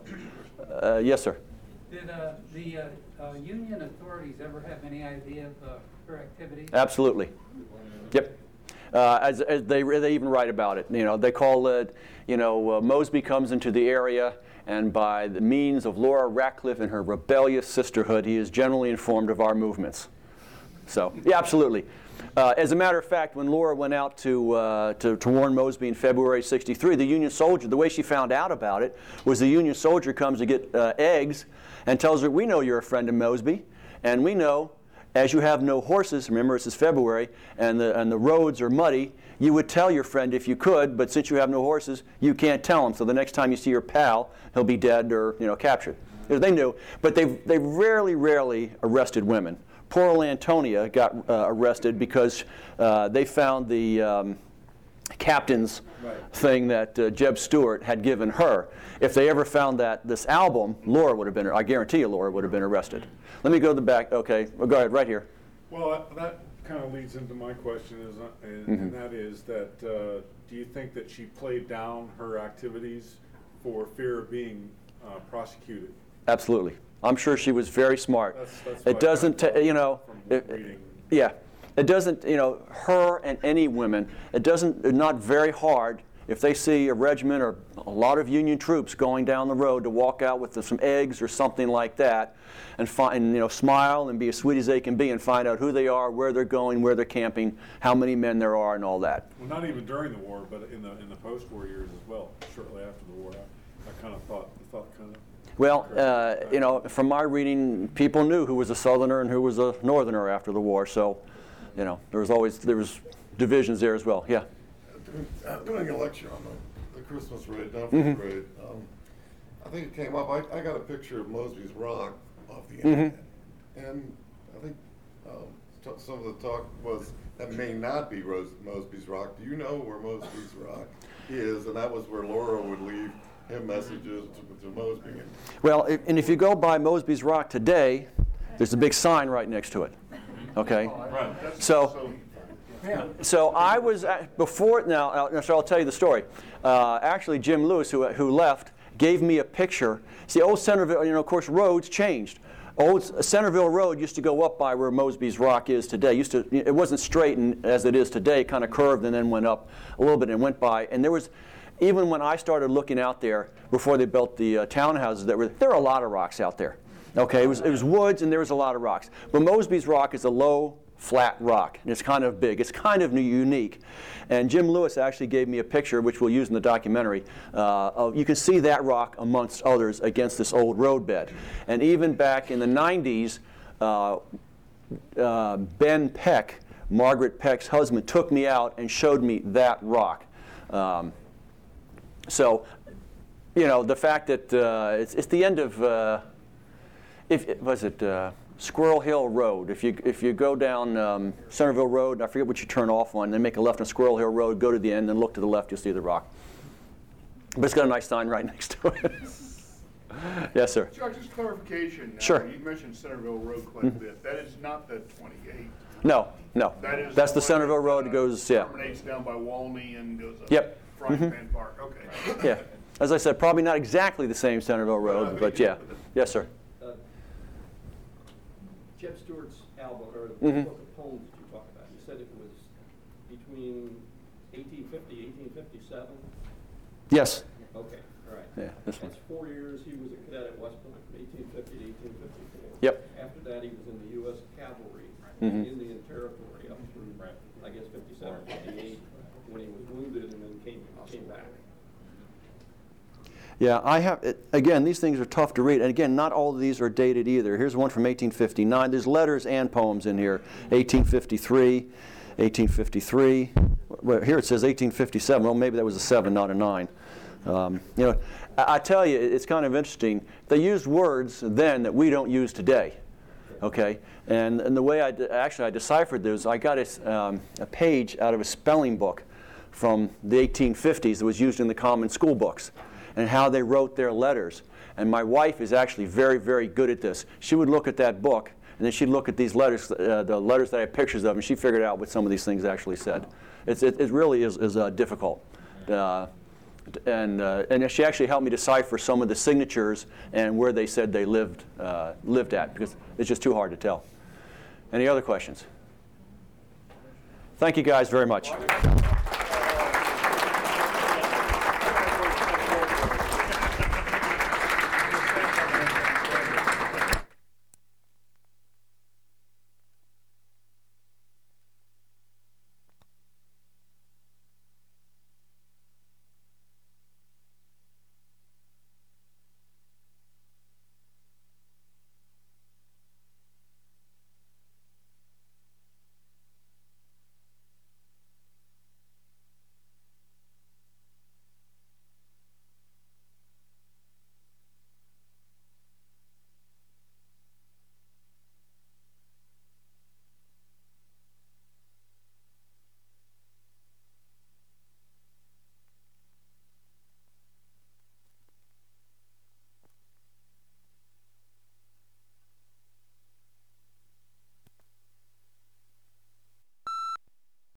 Uh, yes, sir. Did uh, the uh, uh, union authorities ever have any idea of uh, her activities? Absolutely. Yep. Uh, as, as they, they even write about it. You know, they call it, you know, uh, Mosby comes into the area, and by the means of Laura Radcliffe and her rebellious sisterhood, he is generally informed of our movements. So, yeah, absolutely. Uh, as a matter of fact, when Laura went out to, uh, to, to warn Mosby in February sixty-three, the Union soldier, the way she found out about it was the Union soldier comes to get uh, eggs and tells her, we know you're a friend of Mosby, and we know as you have no horses, remember this is February, and the, and the roads are muddy, you would tell your friend if you could, but since you have no horses, you can't tell him. So the next time you see your pal, he'll be dead or, you know, captured. They knew, but they they rarely, rarely arrested women. Poor old Antonia got uh, arrested because uh, they found the um, captain's right. thing that uh, Jeb Stuart had given her. If they ever found that this album, Laura would have been, I guarantee you Laura would have been arrested. Let me go to the back. Okay, well, go ahead, right here. Well, that, that kind of leads into my question, is, uh, and, mm-hmm. and that is that uh, do you think that she played down her activities for fear of being uh, prosecuted? Absolutely. I'm sure she was very smart. That's, that's it doesn't, ta- you know, it, yeah, it doesn't, you know, her and any women, it doesn't, it's not very hard if they see a regiment or a lot of Union troops going down the road to walk out with some eggs or something like that and find, you know, smile and be as sweet as they can be and find out who they are, where they're going, where they're camping, how many men there are, and all that. Well, not even during the war, but in the in the post-war years as well. Shortly after the war, I, I kind of thought, thought kind of. Well, uh, you know, from my reading, people knew who was a Southerner and who was a Northerner after the war. So, you know, there was always there was divisions there as well. Yeah. Doing, uh, doing a lecture on the, the Christmas raid, Dumfries mm-hmm. raid. Um, I think it came up. I, I got a picture of Mosby's Rock off the mm-hmm. internet, and I think um, t- some of the talk was that may not be Rose, Mosby's Rock. Do you know where Mosby's Rock is? And that was where Laura would leave him messages to, to Mosby. Well, if, and if you go by Mosby's Rock today, there's a big sign right next to it. Okay. Right. So. Yeah. So I was, at, before, now, uh, so I'll tell you the story. Uh, actually, Jim Lewis, who, who left, gave me a picture. See, old Centerville, you know, of course, roads changed. Old Centerville Road used to go up by where Mosby's Rock is today. Used to, it wasn't straight and, as it is today, kind of curved and then went up a little bit and went by. And there was, even when I started looking out there, before they built the uh, townhouses, that were, there were a lot of rocks out there. Okay, it was, it was woods and there was a lot of rocks. But Mosby's Rock is a low, flat rock. And it's kind of big. It's kind of unique. And Jim Lewis actually gave me a picture, which we'll use in the documentary. Uh, of, you can see that rock amongst others against this old roadbed. And even back in the nineties, uh, uh, Ben Peck, Margaret Peck's husband, took me out and showed me that rock. Um, so, you know, the fact that uh, it's, it's the end of, uh, if was it uh, Squirrel Hill Road. If you if you go down um, Centerville Road, I forget what you turn off on, then make a left on Squirrel Hill Road, go to the end, then look to the left, you'll see the rock. But it's got a nice sign right next to it. Yes, sir. Chuck, just clarification. Uh, Sure. You mentioned Centerville Road quite a bit. That is not the twenty-eight. No, no. That is That's the one Centerville that, Road that uh, goes, yeah. Terminates down by Walney and goes up. Yep. Frying Mhm. Pan Park. Okay. Yeah. As I said, probably not exactly the same Centerville Road, but yeah. Yes, sir. Uh, Jeb Stewart's album, or the Mhm. book of poems that you talked about, you said it was between eighteen fifty, eighteen fifty-seven? Yes. Okay, all right. Yeah, this one. That's four years. He was a cadet at West Point from eighteen fifty to eighteen fifty-four. Yep. After that, he was in the U S Cavalry, Mhm. Indian Territory, up through, I guess, fifty-seven, fifty-eight, when he was wounded and then came, came back. Yeah, I have, it, again, these things are tough to read. And again, not all of these are dated either. Here's one from eighteen fifty-nine. There's letters and poems in here. eighteen fifty-three, eighteen fifty-three. Well, here it says eighteen fifty-seven. Well, maybe that was a seven, not a nine. Um, you know, I, I tell you, it's kind of interesting. They used words then that we don't use today. Okay, and, and the way I de- actually I deciphered those, I got a, um, a page out of a spelling book from the eighteen fifties that was used in the common school books, and how they wrote their letters. And my wife is actually very, very good at this. She would look at that book, and then she'd look at these letters, uh, the letters that I have pictures of, and she figured out what some of these things actually said. It's, it, it really is, is uh, difficult. Uh, and, uh, and she actually helped me decipher some of the signatures and where they said they lived, uh, lived at, because it's just too hard to tell. Any other questions? Thank you guys very much.